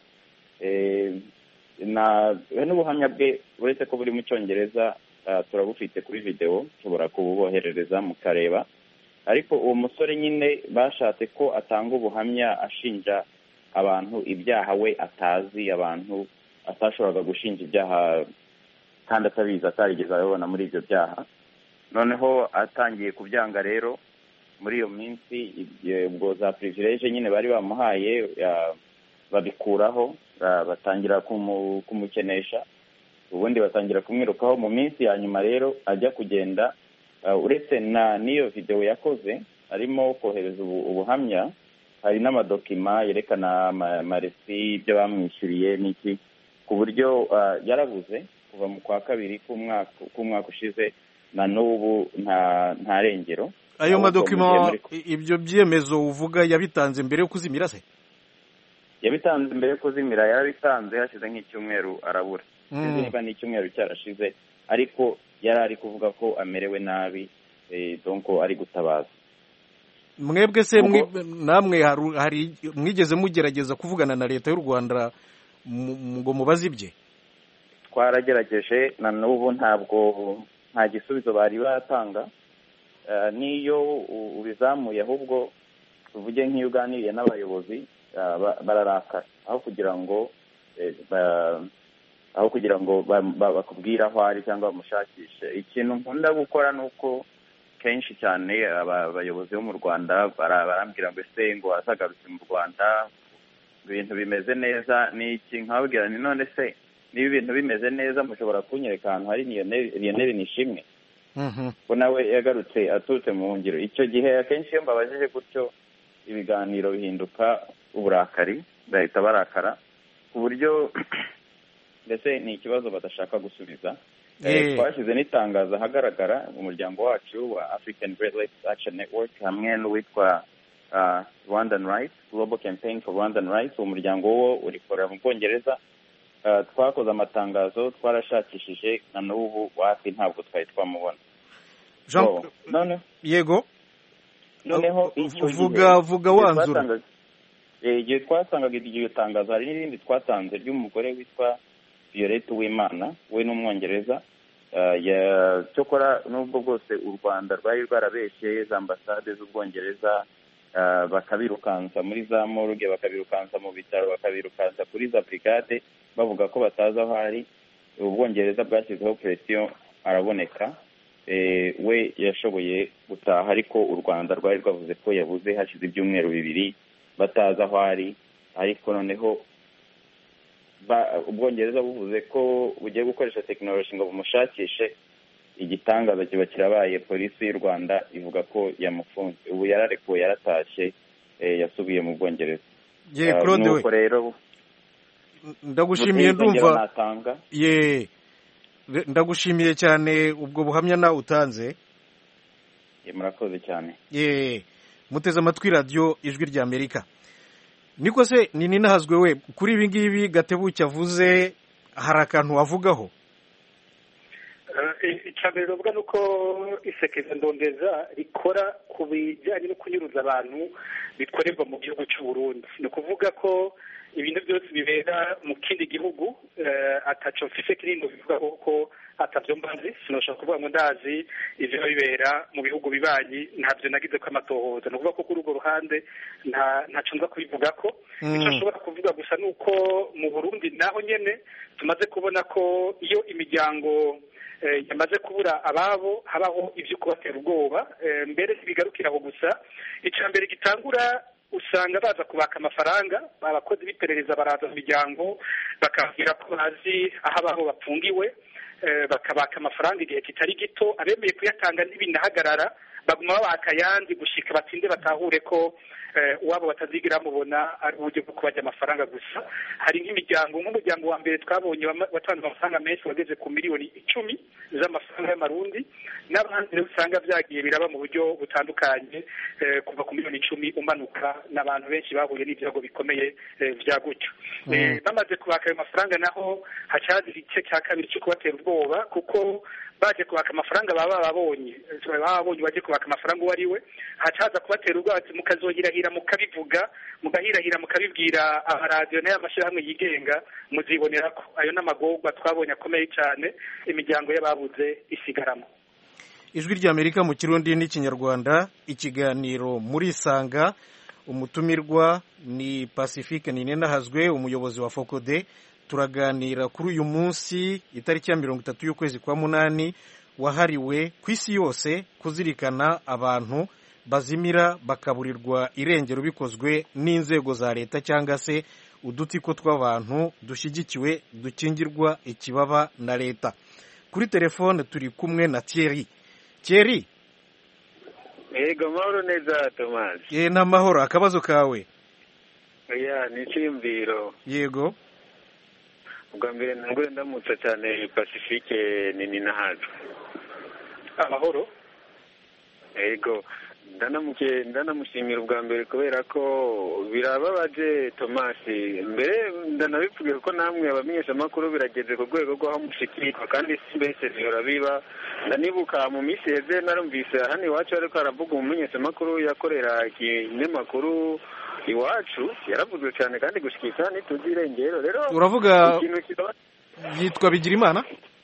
N'ubuhamya bwe uretse ko buri mu Cyongereza turabufite kuri video, ushobora kububoherereza mukareba. Ariko uwo musore nyine bashatse ko atanga ubuhamya ashinja abantu ibyaha we atazi, abantu atashoboraga gushinja ibyaha kandi atabizi, atarigeze abibona muri ibyo byaha. Noneho atangiye kubyanga rero, muri iyo minsi ubwo za privilege nyine bari bamuhaye babikuraho, batangira kumukenesha, ubundi batangira kumwirukaho. Mu minsi ya nyuma rero ajya kugenda, uretse na n'iyo video yakoze, harimo kohereza ubuhamya, hari n'amadokima yerekana amaresi ibyo bamwishyuriye n'iki, ku buryo yarabuze kuva mu kwa kabiri k'umwaka ushize na n'ubu nta rengero. Ayo madokima, ibyo byemezo uvuga yabitanze mbere yo kuzimira se? Yabitanze mbere yo kuzimira, yarabitanze hashize nk'icyumweru arabura. Sinzi niba ni icyumweru cyarashize, ariko yari ari kuvuga ko amerewe nabi, donc ari gutabaza. Mwebwe se namwe hari mwigeze mugerageza kuvugana na leta y'u Rwanda ngo mubaze ibye? Twaragerageje, na n'ubu ntabwo nta gisubizo bari batanga. Niyo ubizamuye ahubwo tuvuge nk'iyo uganiriye n'abayobozi bararakara, aho kugira ngo aho kugira ngo bakubwire aho ari cyangwa bamushakishe. Ikintu nkunda gukora ni uko kenshi cyane abayobozi bo mu Rwanda barambwira ngo ese ngo azagarutse mu Rwanda ibintu bimeze neza n'iki, nkababwira ni none se niba ibintu bimeze neza mushobora kunyereka ahantu hari Lionel Nishimwe ko nawe yagarutse aturutse mu ngiro. Icyo gihe akenshi iyo mbabajije gutyo ibiganiro bihinduka uburakari, bahita barakara ku buryo ndetse ni ikibazo badashaka gusubiza. Twashyize n'itangazo ahagaragara umuryango wacu wa African Great Lakes Action Network hamwe n'uwitwa Rwandan Rights, Global Campaign for Rwandan Rights. Uwo muryango wo urikorera mu Bwongereza. Twakoze amatangazo, twarashakishije, na n'ubu wapi ntabwo twari twamubona. Yego, noneho vuga vuga wanzura. Igihe twasangaga iryo tangazo, hari n'irindi twatanze ry'umugore witwa Violette Uwimana, we n'umwongereza. Cyokora n'ubwo bwose u Rwanda rwari rwarabeshye za ambasade z'Ubwongereza, bakabirukansa muri za morgue, bakabirukansa mu bitaro, bakabirukansa kuri za brigade, bavuga ko batazi aho ari. Ubwongereza bwashyizeho presiyo, araboneka. We yashoboye gutaha, ariko u Rwanda rwari rwavuze ko yabuze hashize ibyumweru bibiri batazi aho ari. Ariko noneho Ubwongereza buvuze ko bugiye gukoresha tekinoloji ngo bumushakishe, igitangaza kiba kirabaye. Polisi y'u Rwanda ivuga ko yamufunze, ubu yararekuwe, yaratashye, yasubiye mu Bwongereza. Nuko rero ndagushimiye, ndumva ye ndagushimiye cyane ubwo buhamya nawe utanze. Murakoze cyane. Ye muteze amatwi radiyo Ijwi ry'Amerika. Niko se ni ninahazwe we kuri ibi ngibi Gatebuke avuze, hari akantu wavugaho? Icyambere bavuga nuko isekeza ndondeza rikora ku bijyanye no kunyuruza abantu bikorerwa mu gihugu cy'u Burundi. Ni ukuvuga ko ibintu byose bibera mu kindi gihugu ataco mfise kirimo bivuga ko atavyo mbazi, sinoshaka kuvuga ngo ndazi ivyo bibera mu bihugu bibanyi, ntabyo nagize ko amatohoza. Ni ukuvuga ko kuri urwo ruhande nta ntaco nza kubivuga ko. Icyo nshobora kuvuga gusa nuko mu Burundi naho nyene tumaze kubona ko iyo imiryango yamaze kubura ababo habaho ibyo kubatera ubwoba. Mbere bigarukira aho gusa, icambere gitangura usanga baza kubaka amafaranga. Abakozi b'iperereza baraza mu miryango bakabwira ko bazi aho ababo bapfungiwe, bakabaka amafaranga igihe kitari gito. Abemeye kuyatanga ntibinahagarara, baguma babaka ayandi gushika batinde batahure ko uwabo batazigira mubona ari uburyo bwo kubajya amafaranga gusa. Hari nk'imiryango, nk'umuryango wa mbere twabonye watanze amafaranga menshi wageze ku miliyoni icumi z'amafaranga y'amarundi, n'abandi usanga byagiye biraba mu buryo butandukanye, kuva ku miliyoni icumi umanuka, n'abantu benshi bahuye n'ibyago bikomeye bya gutyo. Bamaze kubaka ayo mafaranga naho hacaza igice cya kabiri cyo kubatera ubwoba, kuko baje kubaka amafaranga baba babonye babonye baje kubaka amafaranga uwo ari we, hacaza kubatera ubwatsi, mukazogirahira mukabivuga, mugahirahira mukabibwira amaradiyo n'amashyirahamwe yigenga, muzibonera ko ayo n'amagorwa twabonye akomeye cyane imiryango y'ababuze isigaramo. Ijwi ry'Amerika mu Kirundi n'Ikinyarwanda, ikiganiro muri Sanga. Umutumirwa ni Pacifique Ninahazwe, umuyobozi wa Fokode. Turaganira kuri uyu munsi itariki ya mirongo itatu y'ukwezi kwa munani wahariwe ku isi yose kuzirikana abantu bazimira bakaburirwa irengero bikozwe n'inzego za leta cyangwa se udutsiko tw'abantu dushyigikiwe dukingirwa ikibaba na leta. Kuri telefone turi kumwe na Thierry. Thierry, yego amahoro neza Thomas. ye n'amahoro. Akabazo kawe? ya ni icyiyumviro. Yego. ubwa mbere ntabwo ndamutsa cyane Pacifique nini nahazo. amahoro. yego ndanamuke ndanamushimira ubwa mbere kubera ko birababaje Thomas. mbere ndanabivuge ko namwe abamenyesha amakuru birageze ku rwego rw'aho mushikirwa kandi si mbese bihora biba. ndanibuka mu minsi heze narumvise hano iwacu ariko haravuga umumenyesha amakuru yakorera ikinyamakuru iwacu yaravuzwe cyane kandi gushikisha ntituzi irengero. rero uravuga yitwa Bigirimana?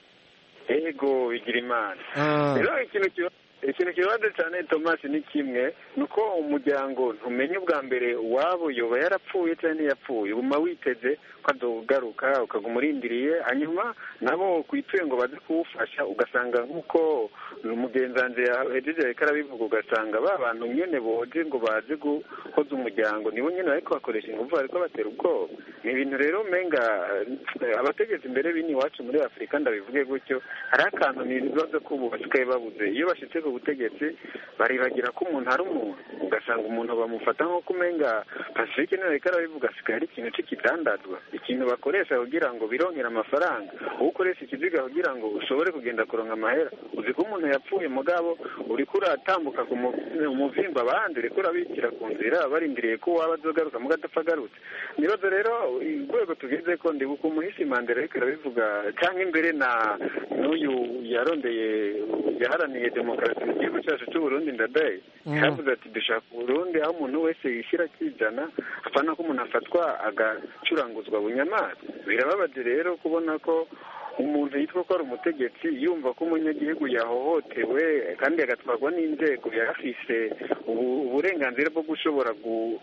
yego Bigirimana. rero ikintu kiba ikintu kibazo cyane Thomas ni kimwe nuko umuryango ntumenye ubwa mbere wabo yoba yarapfuye cyangwa ntiyapfuye. uguma witeze ko azogaruka ukaguma urindiriye hanyuma nabo kwituye ngo baze kuwufasha ugasanga nk'uko umugenzanze yahejeje ariko arabivuga ugasanga ba bantu nyene boje ngo baze guhoza umuryango nibo nyene bariko bakoresha ingufu bariko batera ubwoba. ni ibintu rero umenga abategetsi imbere bini iwacu muri Afurika ndabivuge gutyo hari akantu ni ibibazo ko ubu basigaye babuze. iyo bashitse ku butegetsi baribagira ko umuntu ari umuntu ugasanga umuntu bamufata nk'uko umenga Pacifique niwe ariko arabivuga asigaye ari ikintu c'ikidandazwa, ikintu bakoresha kugira ngo bironkere amafaranga. uwo ukoresha ikiziga kugira ngo ushobore kugenda kuronka amahera. uzi ko umuntu yapfuye mugabo uriko uratambuka ku muvimba abandi uriko urabikira ku nzira barindiriye ko waba azogaruka muga adapfa agarutse. nibazo rero urwego tugeze ko ndibuka umuhisi Mandela ariko arabivuga cyangwa imbere na n'uyu yarondeye yaharaniye demokarasi mu gihugu cyacu cy'u Burundi Ndadaye yavuze ati dushaka Burundi aho umuntu wese yishyira akijana apana ko umuntu afatwa agacuranguzwa bunyamaswa. birababaje rero kubona ko umuntu yitwa ko ari umutegetsi yumva ko umunyagihugu yahohotewe kandi agatwarwa n'inzego yarafise uburenganzira bwo gushobora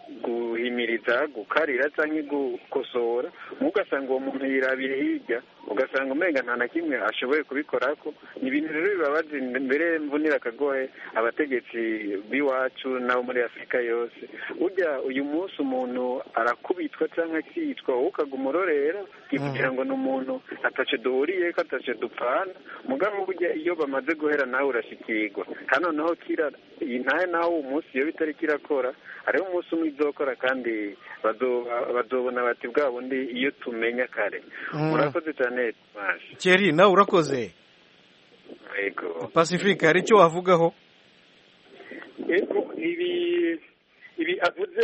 guhimiriza gukarira cyangwa gukosora. ugasanga uwo muntu yirabiye hirya ugasanga umenga nta na kimwe ashoboye kubikora. ko ni ibintu rero bibabaje mbere mvunira akagohe abategetsi b'iwacu n'abo muri Afurika yose. ujya uyu munsi umuntu arakubitwa cyangwa akicwa wowe ukaguma urorera kugira ngo ni umuntu atace duhuriye ko atace dupfana mugabo burya iyo bamaze guhera nawe urashikirwa. hano naho kira iyi ntahe naho uwo munsi iyo bitari kirakora hariho umunsi umwe izokora kandi bazobona bati bwa bundi iyo tumenya kare. murakoze cyane Thierry nawe urakoze. yego Pacifique hari icyo wavugaho? yego ibi ibi avuze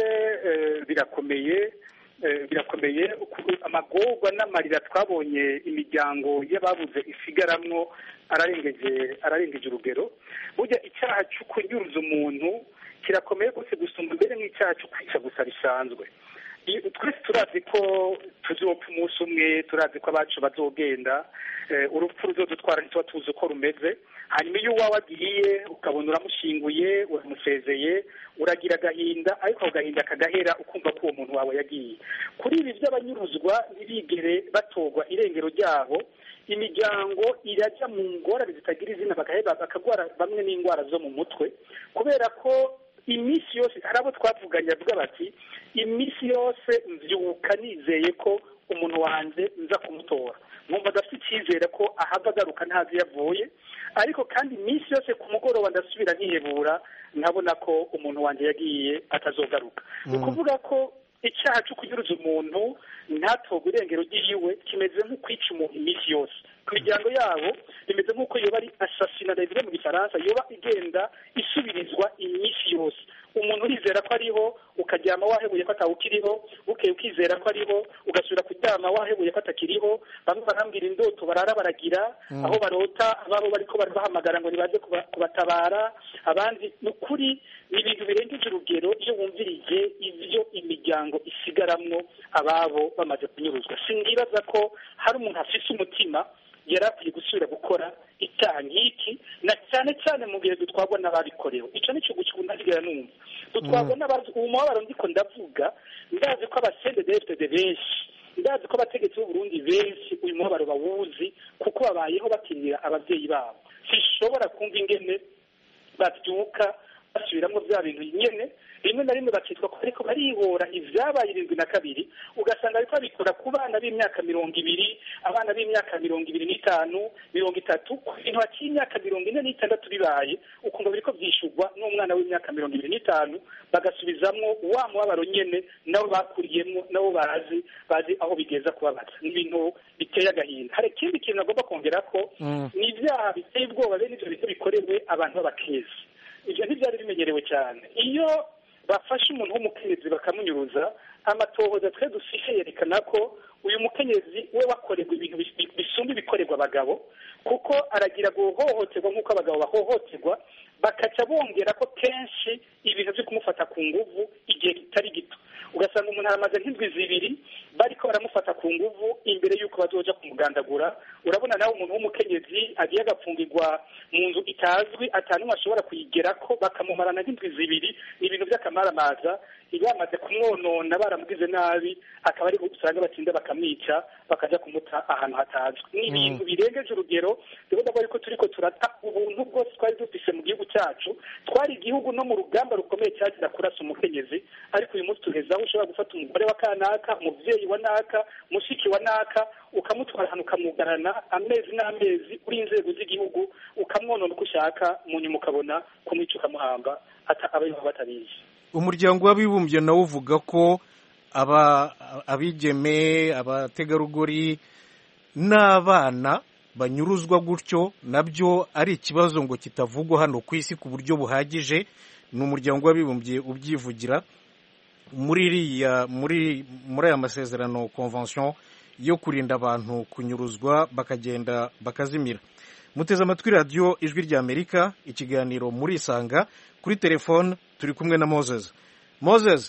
birakomeye birakomeye amagorwa n'amarira twabonye imiryango y'ababuze isigaramwo ararengeje ararengeje urugero. burya icyaha cyo kunyuruza umuntu kirakomeye rwose gusumba mbere nk'icyaha cyo kwica gusa bisanzwe. twese turazi ko tuzopfa umunsi umwe, turazi ko abacu bazogenda, urupfu ruzodutwara ntituba tuzi uko rumeze. hanyuma iyo uwawe agiye ukabona uramushyinguye uramusezeye uragira agahinda ariko ako gahinda kagahera ukumva ko uwo muntu wawe yagiye. kuri ibi by'abanyuruzwa ntibigere batorwa irengero ryabo imiryango irajya mu ngorane zitagira izina bagaheba bakagwara bamwe n'indwara zo mu mutwe kubera ko iminsi yose hari abo twavuganye avuga bati iminsi yose mbyuka nizeye ko umuntu wanjye nza kumutora nkumva adafite icyizere ko ahava agaruka ntazi yavuye ariko kandi iminsi yose ku mugoroba ndasubira nkihebura nkabona ko umuntu wanjye yagiye atazogaruka. ni ukuvuga ko icyaha cyo kunyuruza umuntu ntatorwe irengero ry'iyiwe kimeze nko kwica umuntu iminsi yose. ku miryango yabo bimeze nk'uko yoba ari asasina bivuga mu gifaransa yoba igenda isubirizwa iminsi yose. umuntu urizera ko ariho ukaryama wahebuye ko atawukiriho bukeye ukizera ko ariho ugasubira kuryama wahebuye ko atakiriho. bamwe barambwira indoto barara baragira aho barota ababo bariko barabahamagara ngo nibaze kubatabara abandi. ni ukuri ni ibintu birengeje urugero iyo wumvirije ibyo imiryango isigaramwo ababo bamaze kunyuruzwa. sindibaza ko hari umuntu afise umutima yari akwiye gusubira gukora icyaha nk'iki na cyane cyane mu gihe dutwagwa n'ababikorewe. icyo ni cyo gukunda ntigera numva dutwagwa n'abazi ubu mubabaro ndiko ndavuga ndazi ko abasendedefitede benshi ndazi ko abategetsi b'uburundi benshi uyu mubabaro bawuzi kuko babayeho bakinira ababyeyi babo. sishobora kumva ingene babyuka basubiramwo bya bintu nyene rimwe na rimwe bakitwa ko ariko barihora ivyabaye irindwi na kabiri ugasanga ariko babikora ku bana b'imyaka mirongo ibiri abana b'imyaka mirongo ibiri n'itanu mirongo itatu ku bintu hakiri imyaka mirongo ine n'itandatu bibaye ukumva biriko vyishurwa n'umwana w'imyaka mirongo ibiri n'itanu bagasubizamwo wa mubabaro nyene nabo bakuriyemwo nabo bazi bazi aho bigeza kubabaza n'ibintu biteye agahinda hari ikindi kintu agomba kongera ko ni ibyaha biteye ubwoba bene ivyo bintu bikorewe abantu b'abakezi ivyo ntivyari bimenyerewe cyane iyo bafashe umuntu w'umukenyezi bakamunyuruza amatohoza twe dufise yerekana ko uyu mukenyezi we wakorerwa ibintu bisumba ibikorerwa abagabo kuko aragira guhohoterwa nk'uko abagabo bahohoterwa bakaca bongera ko kenshi ibintu byo kumufata ku nguvu igihe kitari gito ugasanga umuntu aramaze nk'indwi zibiri bariko baramufata ku nguvu imbere y'uko bazoja kumugandagura urabona nawe umuntu w'umukenyezi agiye agapfungirwa mu nzu itazwi atanumwe ashobora kuyigerako bakamumarana nk'indwi zibiri ni ibintu by'akamaramaza iyo bamaze kumwonona baramugize nabi akaba ari usanga batinda bakamwica bakaja kumuta ahantu hatazwi ni ibintu birengeje urugero rero ariko turiko turata ubuntu bwose twari dufise mu gihugu cyacu twari igihugu no mu rugamba rukomeye cyagira kurasa umukenyezi ariko uyu munsi tugezaho ushobora gufata umugore wa kanaka umuvyeyi wa naka mushiki wa naka ukamutwara ahantu ukamugarana amezi n'amezi uri inzego z'igihugu ukamwonona uko ushaka mu nyuma ukabona kumwica ukamuhamba abayeho batabizi. Umuryango w'abibumbye nawo uvuga ko aba abigeme abategarugori n'abana banyuruzwa gutyo nabyo ari ikibazo ngo kitavugwa hano ku isi ku buryo buhagije. Ni umuryango w'abibumbye ubyivugira muri iriya muri muri aya masezerano convention yo kurinda abantu kunyuruzwa bakagenda bakazimira. Muteze amatwi radiyo ijwi rya Amerika ikiganiro muri Isanga kuri telefone turi kumwe na Moses. Moses.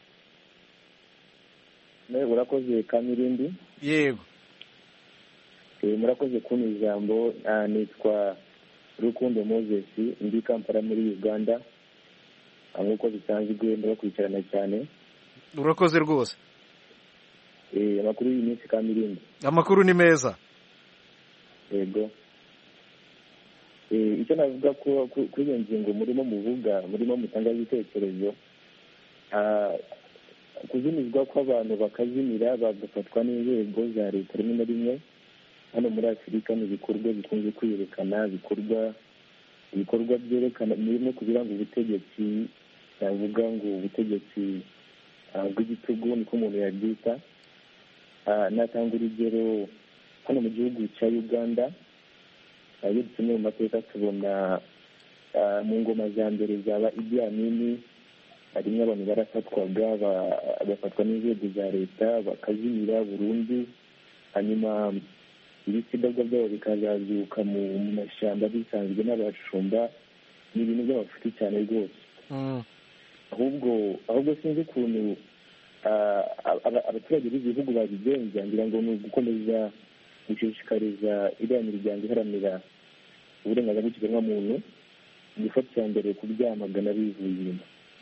Ne urakoze Kamirindi. Yego. Eh murakoze ku ijambo nitwa Rukundo Moses ndi Kampala muri Uganda. Amuko bisanzwe ndabakurikirana cyane. Urakoze rwose. Eh amakuru y'iminsi Kamirindi. Amakuru ni meza. Yego. Eh icyo navuga ko kuri iyo ngingo murimo muvuga murimo mutanga ibitekerezo ah kuzimizwa kw'abantu bakazimira bagafatwa n'inzego za leta rimwe na rimwe hano muri Afurika ni ibikorwa bikunze kwiyerekana bikorwa ibikorwa byerekana birimo kugira ngo ubutegetsi yavuga ngo ubutegetsi bw'igitugu niko umuntu yabyita. Natanga urugero hano mu gihugu cya Uganda iyo dusomye mu mateka tubona mu ngoma za mbere zaba Idi Amin harimo abantu barafatwaga bagafatwa n'inzego za leta bakazimira burundu hanyuma ibisigazwa byabo bikazazuka mu mashyamba bisanzwe n'abashumba ni ibintu by'amafuti cyane rwose. ahubwo ahubwo sinzi ukuntu abaturage b'igihugu babigenza ngira ngo ni ugukomeza gushishikariza iriya miryango iharanira uburenganzira bw'ikiremwamuntu gufata icya mbere kubyamagana bivuye inyuma.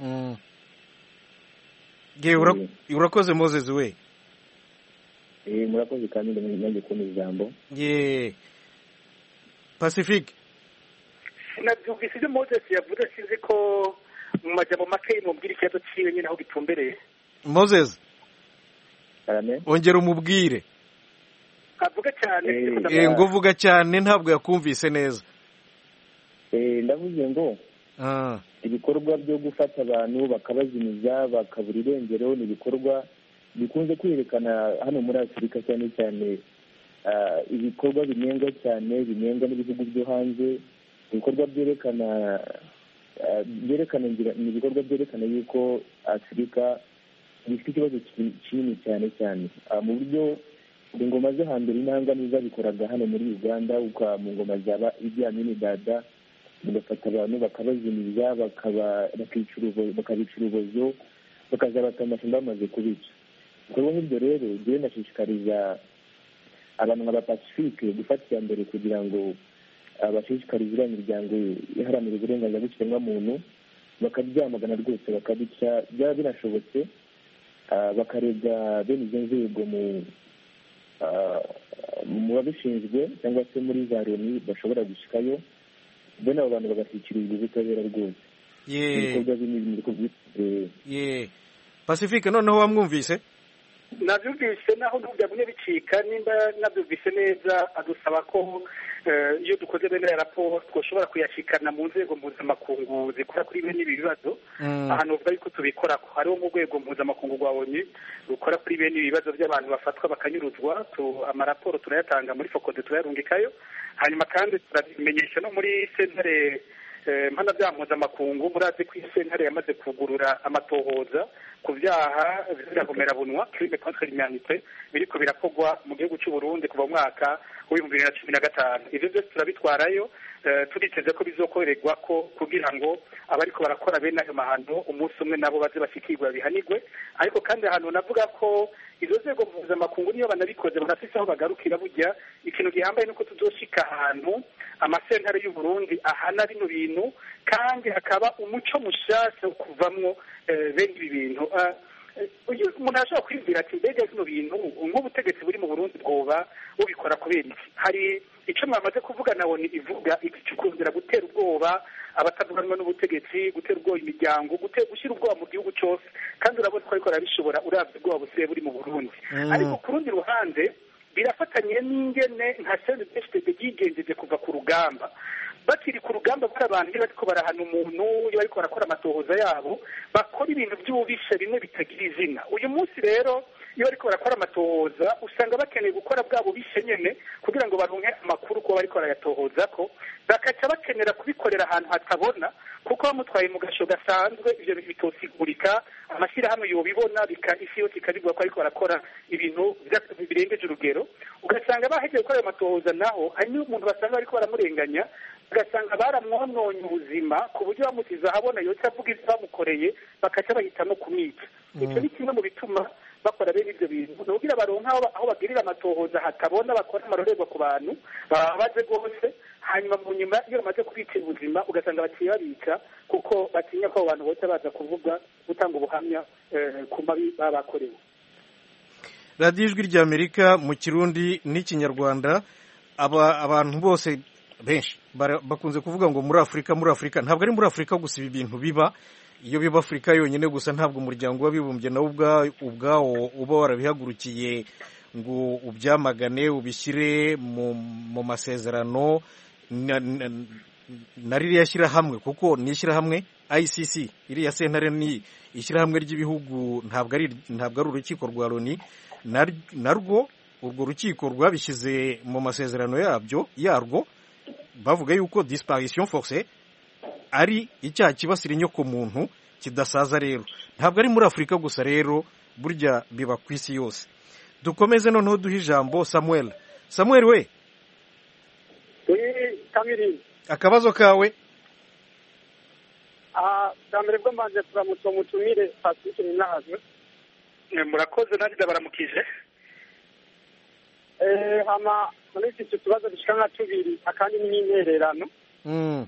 Urakoze Moses we. Eh murakoze kandi nanjye ku ijambo. Ye Pacific. Sinabyumvise ibyo Moses yavuze sinzi ko mu majambo make mubwira ikibazo cyiwe nyine aho gitumbereye. Moses. Amen. Ongera umubwire. Avuga cyane eh ngo vuga cyane ntabwo yakumvise neza. Eh ndavuze ngo ah ibikorwa byo gufata abantu bakabazimiza bakabura irengero ni ibikorwa bikunze kwerekana hano muri Afurika cyane cyane ibikorwa binenga cyane binenga n'ibihugu byo hanze ibikorwa byerekana byerekana ni ibikorwa byerekana yuko Afurika ifite ikibazo kinini cyane cyane mu buryo ingoma zo hambere intanga niza bikoraga hano muri Uganda uka mu ngoma zaba Idi Amin Dada bagafata abantu bakabazimiza bakaba bakabicurubozo bakazabatamisha bamaze kubica. Kuri nk'ibyo rero ngiye nashishikariza abantu nka Pacifique gufata mbere kugira ngo abashishikariza imiryango iharanira uburenganzira bw'ikiremwamuntu bakabyamagana rwose bakabica byaba binashobotse bakarega bene izo nzego mu mu babishinzwe cyangwa se muri za Loni bashobora gushikayo bene abo bantu bagashyikirizwa ubutabera rwose. ibikorwa binini. ye Pacifique noneho wamwumvise? nabyumvise naho byagumye bicika nimba nabyumvise neza adusaba ko iyo dukoze bene ya raporo twoshobora kuyashikana mu nzego mpuzamakungu zikora kuri bene ibi bibazo ahantu uvuga yuko tubikora ko hariho mu rwego mpuzamakungu rwa O N U rukora kuri bene ibibazo by'abantu bafatwa bakanyuruzwa amaraporo turayatanga muri fokode turayarungikayo hanyuma kandi turabimenyesha no muri sentare mpana bya mpuzamakungu murazi ko iyi sentare yamaze kugurura amatohoza ku byaha by'iragomerabunwa crime contre l'humanité biriko birakorwa mu gihugu cy'u Burundi kuva mu mwaka w'ibihumbi bibiri na cumi na gatanu ivyo byose turabitwarayo turiteze ko bizokorerwa ko kugira ngo abariko barakora bene ayo mahano umunsi umwe nabo baze bashikirwa bihanirwe ariko kandi ahantu navuga ko izo nzego mpuzamakungu niyo banabikoze banafise aho bagarukira burya ikintu gihambaye nuko tuzoshika ahantu amasentare y'u Burundi ahana bino bintu kandi hakaba umuco mushasha kuvamwo bene ibi bintu umuntu ashobora kwibwira ati mbega bino bintu nk'ubutegetsi buri mu Burundi bwoba bubikora kubera iki hari icyo mwamaze kuvuga nawo ni ivuga ikikundira gutera ubwoba abatavuganwa n'ubutegetsi gutera ubwoba imiryango gushyira ubwoba mu gihugu cyose kandi urabona ko ariko arabishobora uravye ubwoba busiye buri mu Burundi ariko ku rundi ruhande birafatanye n'ingene nka C N D D F D D yigenjeje kuva ku rugamba bakiri ku rugamba bari abantu iyo bariko barahana umuntu iyo bariko barakora amatohoza yabo bakora ibintu by'ububisha bimwe bitagira izina uyu munsi rero iyo bariko barakora amatohoza usanga bakeneye gukora bwa bubisha nyene kugira ngo baronke amakuru ko bariko barayatohoza ko bakaca bakenera kubikorera ahantu hatabona kuko bamutwaye mu gasho gasanzwe ivyo bitosigurika amashyirahamwe yobibona bika isi yose ikabigwa ko ariko barakora ibintu birengeje urugero ugasanga bahejeje gukora ayo matohoza naho hari n'umuntu basanga bariko baramurenganya ugasanga baramwononye ubuzima ku buryo bamutiza ahabona yose avuga ibyo bamukoreye bakaca bahitamo kumwica icyo ni kimwe mu bituma bakora bene ibyo bintu nugira baronka aho bagirira amatohoza hatabona bakora amarorerwa ku bantu bababaze rwose hanyuma mu nyuma iyo bamaze kubicira ubuzima ugasanga baciye babica kuko batinya ko abo bantu bose baza kuvuga gutanga ubuhamya ku mabi baba bakorewe. radiyo ijwi ry'amerika mu kirundi n'ikinyarwanda abantu bose benshi bakunze kuvuga ngo muri afurika muri afurika ntabwo ari muri afurika gusa ibi bintu biba iyo biba afurika yonyine gusa ntabwo umuryango w'abibumbye nawo ubwawo uba warabihagurukiye ngo ubyamagane ubishyire mu masezerano na ririya shyirahamwe kuko ni ishyirahamwe I C C iriya sentare ni ishyirahamwe ry'ibihugu ntabwo ari ntabwo ari urukiko rwa Loni narwo urwo rukiko rwabishyize mu masezerano yabyo yarwo bavuga yuko disparition forcée ari icyaha kibasira inyoko muntu kidasaza rero ntabwo ari muri Afurika gusa rero burya biba ku isi yose. Dukomeze noneho duha ijambo Samuel. Samuel we Kamiri akabazo kawe. ah kamere bwo manje turamutse mutumire Patrick Ninazwe. Murakoze nandi ndabaramukije. Eh hama muri iki tubazo bishika nka tubiri akandi n'imyererano. Mm.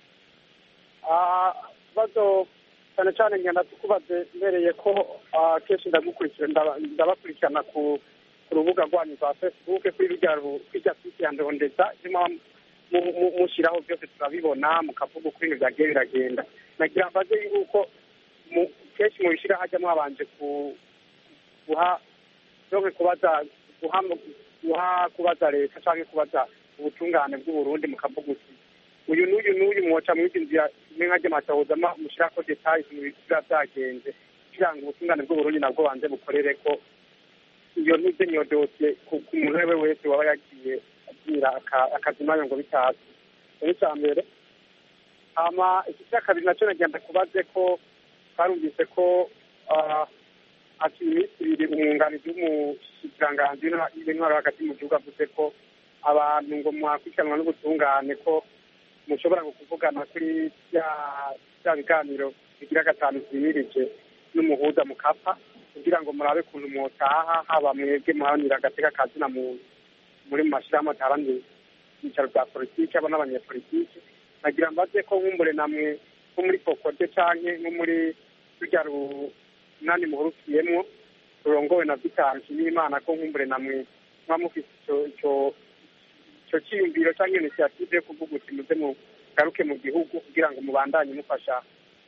Ah bazo cyane cyane ngenda tukubaze mbereye ko kenshi ndagukurikira ndabakurikirana ku rubuga rwanyu rwa Facebook kuri bijyaro kwijya kwitandira ndetse mushyiraho byose turabibona mukavuga uko ibintu byagiye biragenda nagira mbaze yuko kenshi mu bishyira hajyamo habanje guha no kubaza guha kubaza leta cyangwa kubaza ubutungane bw'uburundi mukavuga uti uyu n'uyu n'uyu mwoca mw'iki nzira imwe ry'amatohoza mushyirako details mu biba byagenze kugira ngo ubutungane bw'uburundi nabwo banze bukorere ko iyo ntuze niyo dosiye ku muntu we wese waba yagiye agira akazimayo ngo bitazi ni cya mbere. hama iki cya kabiri nacyo nagenda kubaze ko barumvise ko ati iminsi ibiri umwunganizi w'umushikiranganji w'intwaro hagati mu gihugu avuze ko abantu ngo mwakurikiranwa n'ubutungane ko mushobora kuvugana kuri bya biganiro bigira gatanu byimirije n'umuhuza mukapa kugira ngo murabe ukuntu mwotaha haba mwebwe muharanira agateka kazina muntu muri mu mashyirahamwe ataharanira ibyicaro bya politiki abo n'abanyepolitiki nagira mbaze ko nkumbure namwe nko muri kokode canke nko muri rurya runani muhurukiyemwo rurongowe na Vitansi n'Imana ko nkumbure namwe mwa mufise ico ico ico ciyumviro canke initiative yo kuvuga uti muze mugaruke mu gihugu kugira ngo mubandanye mufasha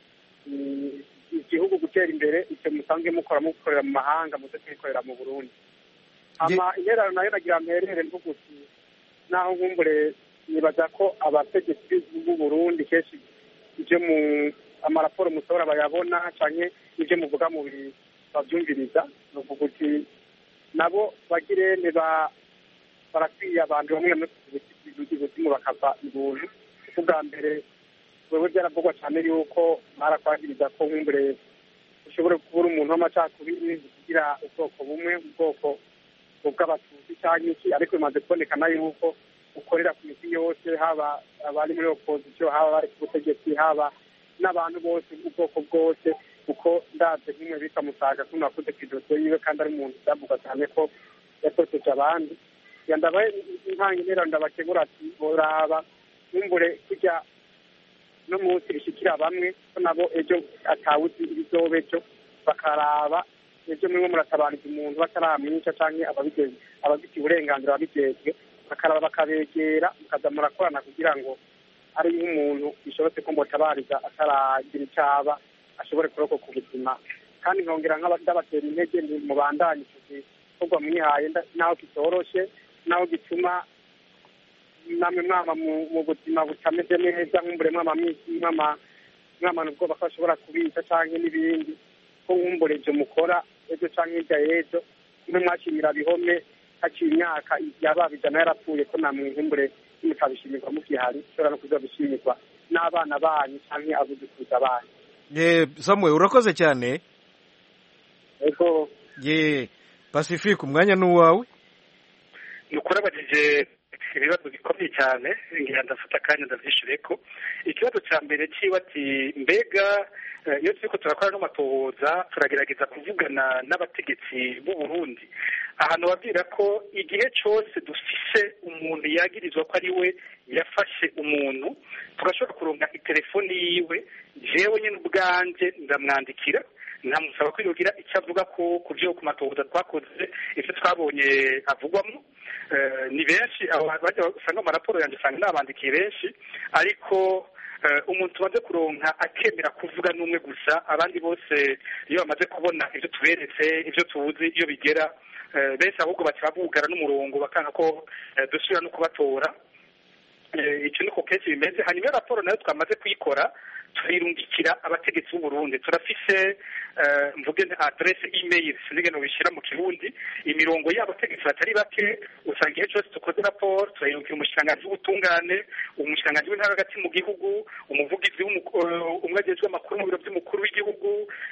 igihugu gutera imbere icyo musanzwe mukora mukorera mu mahanga muze kwikorera mu Burundi. ama interano nayo nagira mperere mvuga uti naho nkumbure nibaza ko abategetsi b'u Burundi kenshi ibyo mu amaraporo mutora bayabona canke ibyo muvuga mu biri babyumviriza nuvuga uti nabo bagirene ba barakwiye abantu bamwe mu ubuzima bakava ibuntu. Ubwa mbere wewe byaravugwa cyane yuko barakwagiriza ko nkumbure ushobora kubura umuntu w'amacakubiri kugira ubwoko bumwe ubwoko bw'abatutsi cyangwa iki, ariko bimaze kubonekana yuko ukorera ku misi yose, haba abari muri opozisiyo, haba bari ku butegetsi, haba n'abantu bose ubwoko bwose, kuko ndaze nk'umwe bita Musaga kuno wakoze ku idosiye yiwe kandi ari umuntu byavuga cyane ko yatoteje abandi. yandabaye intanga interano ndabakebura ati boraba nkumbure kujya no munsi bishikira bamwe ko nabo ejo atawuzi ibizobe ejo bakaraba ejo mwe muratabaniza umuntu bataramwica canke ababigeze abafite uburenganzira babigejwe bakaraba bakabegera mukaza murakorana kugira ngo ari nk'umuntu bishobotse ko mbotabariza ataragira icaba ashobore kurokoka ubuzima. kandi nkongera nk'abatera intege mubandanye kuko mwihaye naho kitoroshe naho gituma namwe mwama mu buzima butameze neza nkumbure mwama mwama mwama nubwo bakashobora kubica canke n'ibindi ko nkumbure ibyo mukora ejo canke hirya y'ejo mwe mwakimira bihome haciye imyaka yababijana yarapfuye ko namwe nkumbure mukabishimirwa mukihari ushobora no kuzabishimirwa n'abana banyu canke abuzukuruza banyu. ye Samuel urakoze cyane. ego ye Pacifique umwanya n'uwawe. nukuri abajije ibibazo bikomeye cyane ngira ndafata akanya ndavyishure ko ikibazo cya mbere ciwe ati mbega iyo turiko turakora n'amatohoza turagerageza kuvugana n'abategetsi b'u Burundi ahantu babwira ko igihe cyose dufise umuntu yagirizwa ko ari we yafashe umuntu turashobora kuronka itelefoni yiwe jewe nyine ubwanje ndamwandikira ntamusaba ko yogira icyo avuga ko ku byo ku matohoza twakoze ivyo twabonye avugwamo. ni benshi abo bajya usanga amaraporo yanjye usanga nabandikiye benshi ariko umuntu tumaze kuronka akemera kuvuga n'umwe gusa, abandi bose iyo bamaze kubona ibyo tuberetse ibyo tuzi iyo bigera benshi ahubwo bakibabugara n'umurongo bakanga ko dusubira no kubatora. icyo niko kenshi bimeze. hanyuma raporo nayo twamaze kuyikora turirungikira abategetsi b'u Burundi. turafise mvuge adresse email sinige no bishira mu Kirundi imirongo y'abategetsi batari bake usanga igihe cyose tukoze raporo turayirungikira umushikiranganji w'ubutungane, umushikiranganji w'intara hagati mu gihugu, umuvugizi umwagejwe amakuru mu biro by'umukuru w'igihugu,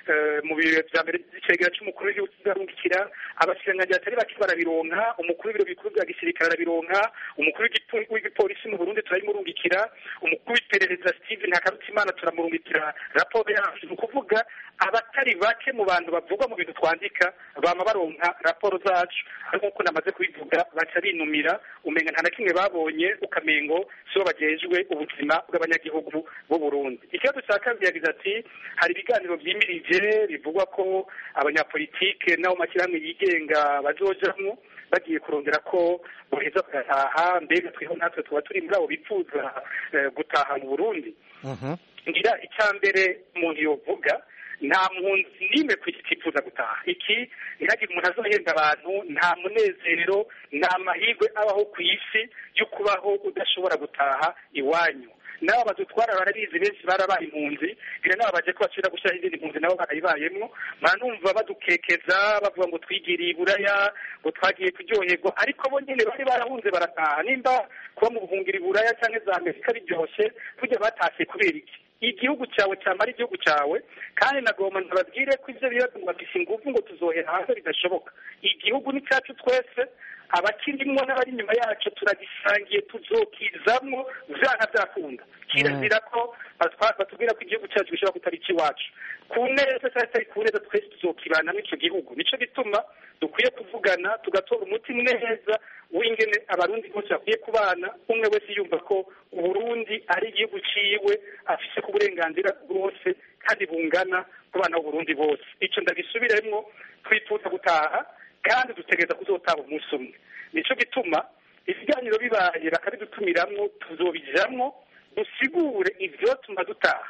mu biro vya mbere by'icegera c'umukuru w'igihugu tuzarungikira abashikiranganji batari bake barabironka, umukuru w'ibiro bikuru bya gisirikare arabironka, umukuru w'igipolisi mu Burundi turayimurungikira, umukuru w'iperereza Steve Ntakarutimana turamurungikira raporo yacu. ni ukuvuga abatari bake mu bantu bavugwa mu bintu twandika bama baronka raporo zacu, ariko nkuko namaze kubivuga baca binumira umenga nta na kimwe babonye ukamengo sibo bagejwe ubuzima bw'abanyagihugu b'u Burundi. ikibazo cya kabiri yagize ati hari ibiganiro vyimirije bivugwa ko abanyapolitike n'abo mashyirahamwe yigenga bazojamwo bagiye kurondera ko boheza bagataha, mbega twiho natwe tuba turi muri abo bipfuza gutaha mu Burundi. ngira icya mbere umuntu yovuga nta mpunzi n'imwe ku isi itifuza gutaha. iki ntihagire umuntu azohenda abantu, nta munezero nta mahirwe abaho ku isi yo kubaho udashobora gutaha iwanyu. nabo badutwara barabizi benshi barabaye impunzi bire nabo baje ko bashira gushira izindi impunzi nabo bakayibayemwo manumva badukekeza bavuga ngo twigiriye iburaya ngo twagiye kuryoherwa, ariko bo nyine bari barahunze barataha. nimba kuba mu buhungiro iburaya cyangwa za Amerika biryoshe kujya batashye kubera iki? igihugu cyawe cyamara igihugu cyawe, kandi nagomba ndababwire ko ivyo bibazo ngo bafise ingufu ngo tuzohera hanze bidashoboka. igihugu ni cyacu twese, abakirimwo n'abari inyuma yacu turagisangiye tuzokizamwo vyanga vyakunda. kirazira ko batubwira ko igihugu cyacu gishobora kutari ikiwacu. ku neza cyangwa ku neza twese tuzokibana n'ico gihugu. nico gituma dukwiye kuvugana tugatora umuti neza w'ingene abarundi bose bakwiye kubana, umwe wese yumva ko Uburundi ari igihugu ciwe afise ku burenganzira bwose kandi bungana ku bana b'Uburundi bose. ico ndagisubiremwo, twifuza gutaha kandi dutegereza kuzotaha umunsi umwe. nico gituma ibiganiro bibaye bakabidutumiramwo tuzobijamwo dusigure ivyo tuma dutaha.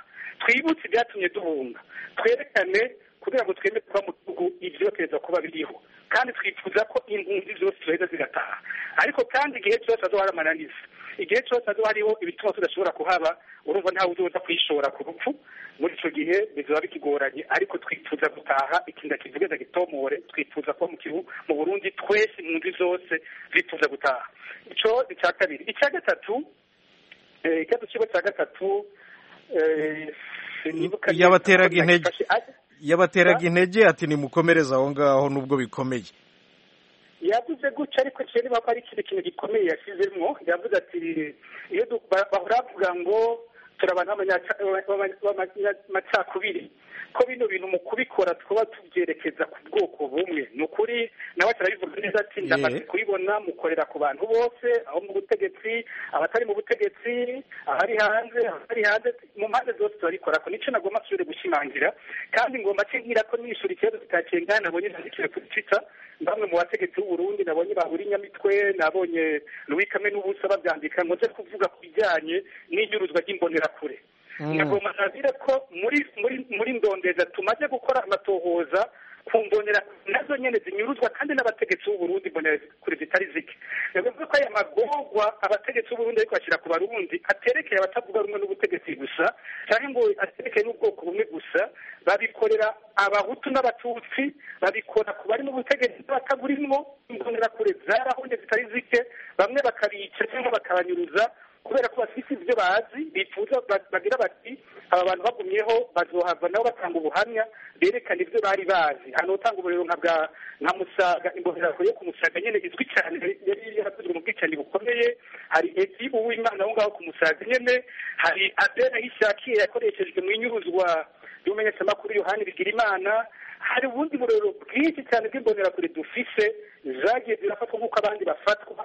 twibutse ibyatumye duhunga twerekane kugira ngo twemere kuba mu gihugu ibyo perezida kuba biriho kandi twifuza ko impunzi zose zoheza zigataha ariko kandi igihe cyose hazoba hari amananiza igihe cyose hazoba hariho ibituma tudashobora kuhaba urumva ntawe uzoza kwishora ku rupfu muri icyo gihe bizoba bikigoranye ariko twifuza gutaha ikinda kivugeza gitomore twifuza kuba mu gihugu mu Burundi twese impunzi zose zifuza gutaha icyo icya kabiri icya gatatu ikibazo kibo cya gatatu yabateraga intege yabateraga intege ati nimukomereze aho ngaho nubwo bikomeye yavuze gutya ariko cyane niba ari ikintu kintu gikomeye yashyizemo yavuze ati iyo bahora bavuga ngo turabana amacakubiri ko bino bintu mu kubikora twaba tubyerekeza ku bwoko bumwe ni ukuri nawe turabivuga neza ati ndamaze kubibona mukorera ku bantu bose aho mu butegetsi abatari mu butegetsi abari hanze abari hanze mu mpande zose turabikora ko nicyo nagomba nsubire gushimangira kandi ngomba ngira ko nishura ikibazo kitakengana nabonye nandikire kuri Twitter bamwe mu bategetsi b'u Burundi nabonye bahuri Nyamitwe nabonye Louis Kame n'ubusa babyandika ngo nze kuvuga ku bijyanye n'inyuruzwa ry'imbonerakure nagomba nabire ko muri muri muri ndondeza tumaze gukora amatohoza ku mbonera nazo nyene zinyuruzwa kandi n'abategetsi b'u Burundi mbonerakure zitari zike navuga ko aya magorwa abategetsi b'u Burundi ariko bashyira ku Barundi aterekeye abatavuga rumwe n'ubutegetsi gusa cyangwa ngo aterekeye n'ubwoko bumwe gusa babikorera abahutu n'abatutsi babikora ku bari mu butegetsi bataburimwo imbonerakure zarahunde zitari zike bamwe bakabica cyangwa bakabanyuruza kubera ko bafite ibyo bazi bifuza bagira bati aba bantu bagumyeho bazohava nabo batanga ubuhamya berekana ibyo bari bazi hano utanga uburero nka bwa nka Musaga imbonerakure yo ku Musaga nyene izwi cyane yari yarakozwe mu bwicanyi bukomeye hari Edi Uwimana aho ngaho ku Musaga nyene hari Adena Ishakiye yakoreshejwe mu inyuruzwa y'umenyeshamakuru Yohani Bigirimana hari ubundi burero bwinshi cyane bw'imbonerakure dufise zagiye zirafatwa nk'uko abandi bafatwa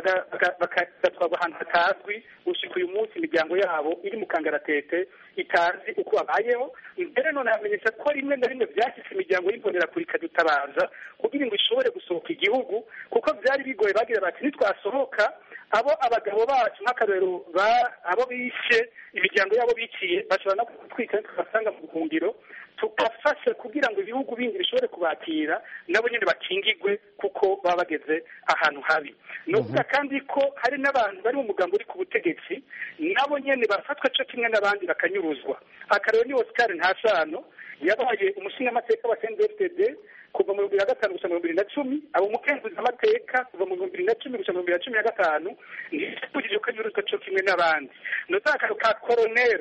bagatwarwa ahantu hatazwi gushika uyu munsi imiryango yabo iri mu kangaratete itazi uko babayeho mbere none hamenyesha ko rimwe na rimwe byashyitse imiryango y'imbonerakure ikadutabaza kugira ngo ishobore gusohoka igihugu kuko byari bigoye bagira bati nitwasohoka abo abagabo bacu nk'akarero abo bishe imiryango yabo biciye bashobora no kutwika tukabasanga mu buhungiro tukafasha kugira ngo ibihugu bindi bishobore kubakira nabo nyine bakingigwe kuko baba bageze ahantu habi ni ukuvuga kandi ko hari n'abantu bari mu mugambo uri ku butegetsi nabo nyine bafatwa cyo kimwe n'abandi bakanyuruzwa akarero ni Oscar Ntasano yabaye umushingamateka wa C N D F D kuva mu bihumbi bibiri na gatanu gusa mu bibiri na cumi abo umukenguzi amateka kuva mu bihumbi bibiri na cumi gusa mu bihumbi bibiri na cumi na gatanu ntibikugije ko anyuruzwa cyo kimwe n'abandi ni akaro ka Colonel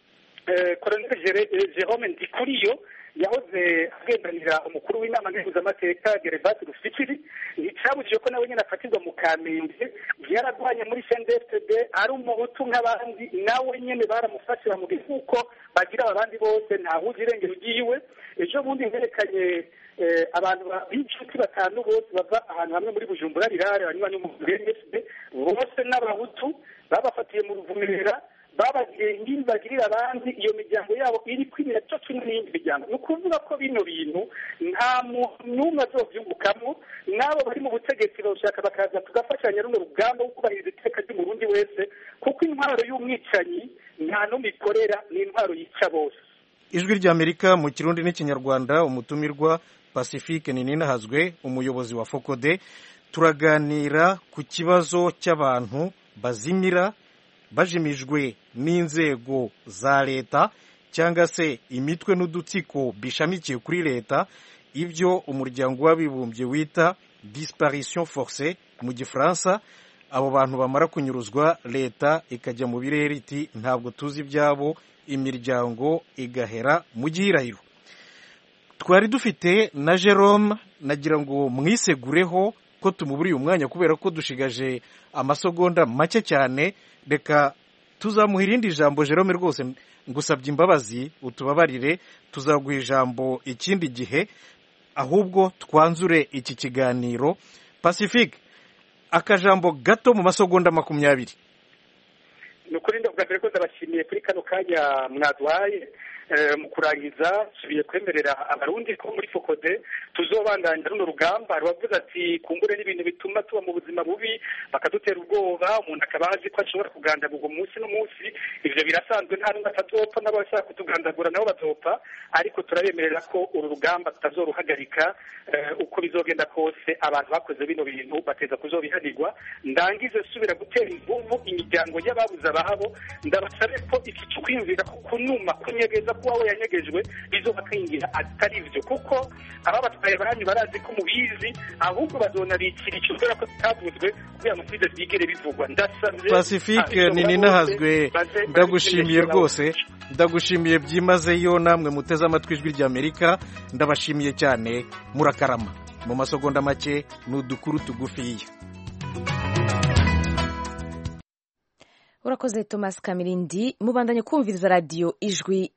Colonel Jerome Ndikuriyo yahoze agendanira umukuru w'inama nkenguzamateka Gervase Rufikiri nticyabujije ko nawe nyine afatirwa mu Kamenge yaragwanye muri C N D F D ari umuhutu nk'abandi nawe nyine baramufashe bamubwira kuko bagira abandi bose ntahuze irengero ryiwe ejo bundi herekanye abantu b'inshuti batanu bose bava ahantu hamwe muri Bujumbura rirare banywa n'umugore M S D bose n'abahutu babafatiye mu Ruvumera babagiye bagirira abandi iyo miryango yabo iri kwimira cyo kimwe n'iyindi miryango ni ukuvuga ko bino bintu nta muntu n'umwe azovyungukamo n'abo bari mu butegetsi bawushaka bakaza tugafashanya runo rugamba wo kubahiriza iteka ry'umurundi wese kuko intwaro y'umwicanyi nta n'umwe ikorera ni intwaro yica bose. Ijwi ry'Amerika mu Kirundi n'Ikinyarwanda umutumirwa Pacifique Nininahazwe umuyobozi wa Fokode turaganira ku kibazo cy'abantu bazimira bajimijwe n'inzego za leta cyangwa se imitwe n'udutsiko bishamikiye kuri leta ibyo umuryango w'abibumbye wita disparition forcée mu gifaransa abo bantu bamara kunyuruzwa leta ikajya mu birere iti ntabwo tuzi ibyabo imiryango igahera mu gihirahiro. Twari dufite na Jerome nagira ngo mwisegureho ko tumuburiye umwanya kubera ko dushigaje amasegonda make cyane reka tuzamuha irindi jambo Jerome rwose ngusabye imbabazi utubabarire tuzaguha ijambo ikindi gihe ahubwo twanzure iki kiganiro. Pacifique akajambo gato mu masegonda makumyabiri. ni ukuri ndavuga mbere ko ndabashimiye kuri kano kanya mwaduhaye mu kurangiza subiye kwemerera abarundi ko muri fokode tuzobandanya runo rugamba rubavuze ati kumbure n'ibintu bituma tuba mu buzima bubi bakadutera ubwoba umuntu akaba azi ko ashobora kugandagurwa umunsi n'umunsi ivyo birasanzwe nta n'umwe atazopfa n'abashaka kutugandagura nabo bazopfa ariko turabemerera ko uru rugamba tutazoruhagarika uko bizogenda kose abantu bakoze bino bintu bateza kuzobihanirwa ndangize subira gutera inguvu imiryango y'ababuze abahabo ndabasabe ko iki cyo kwiyumvira ko kunuma kunyegeza kuba we yanyegejwe bizoba kwingira atari byo kuko aba batwaye banyu barazi ko mubizi ahubwo bazonabikira icyo kubera ko bitavuzwe kugira ngo size byigere bivugwa ndasabye Pacifique ni ninahazwe ndagushimiye rwose ndagushimiye byimazeyo namwe muteze amatwi ijwi ry'Amerika ndabashimiye cyane murakarama mu masegonda make n'udukuru tugufiya. Urakoze Thomas Kamirindi mubandanye kumviriza radio ijwi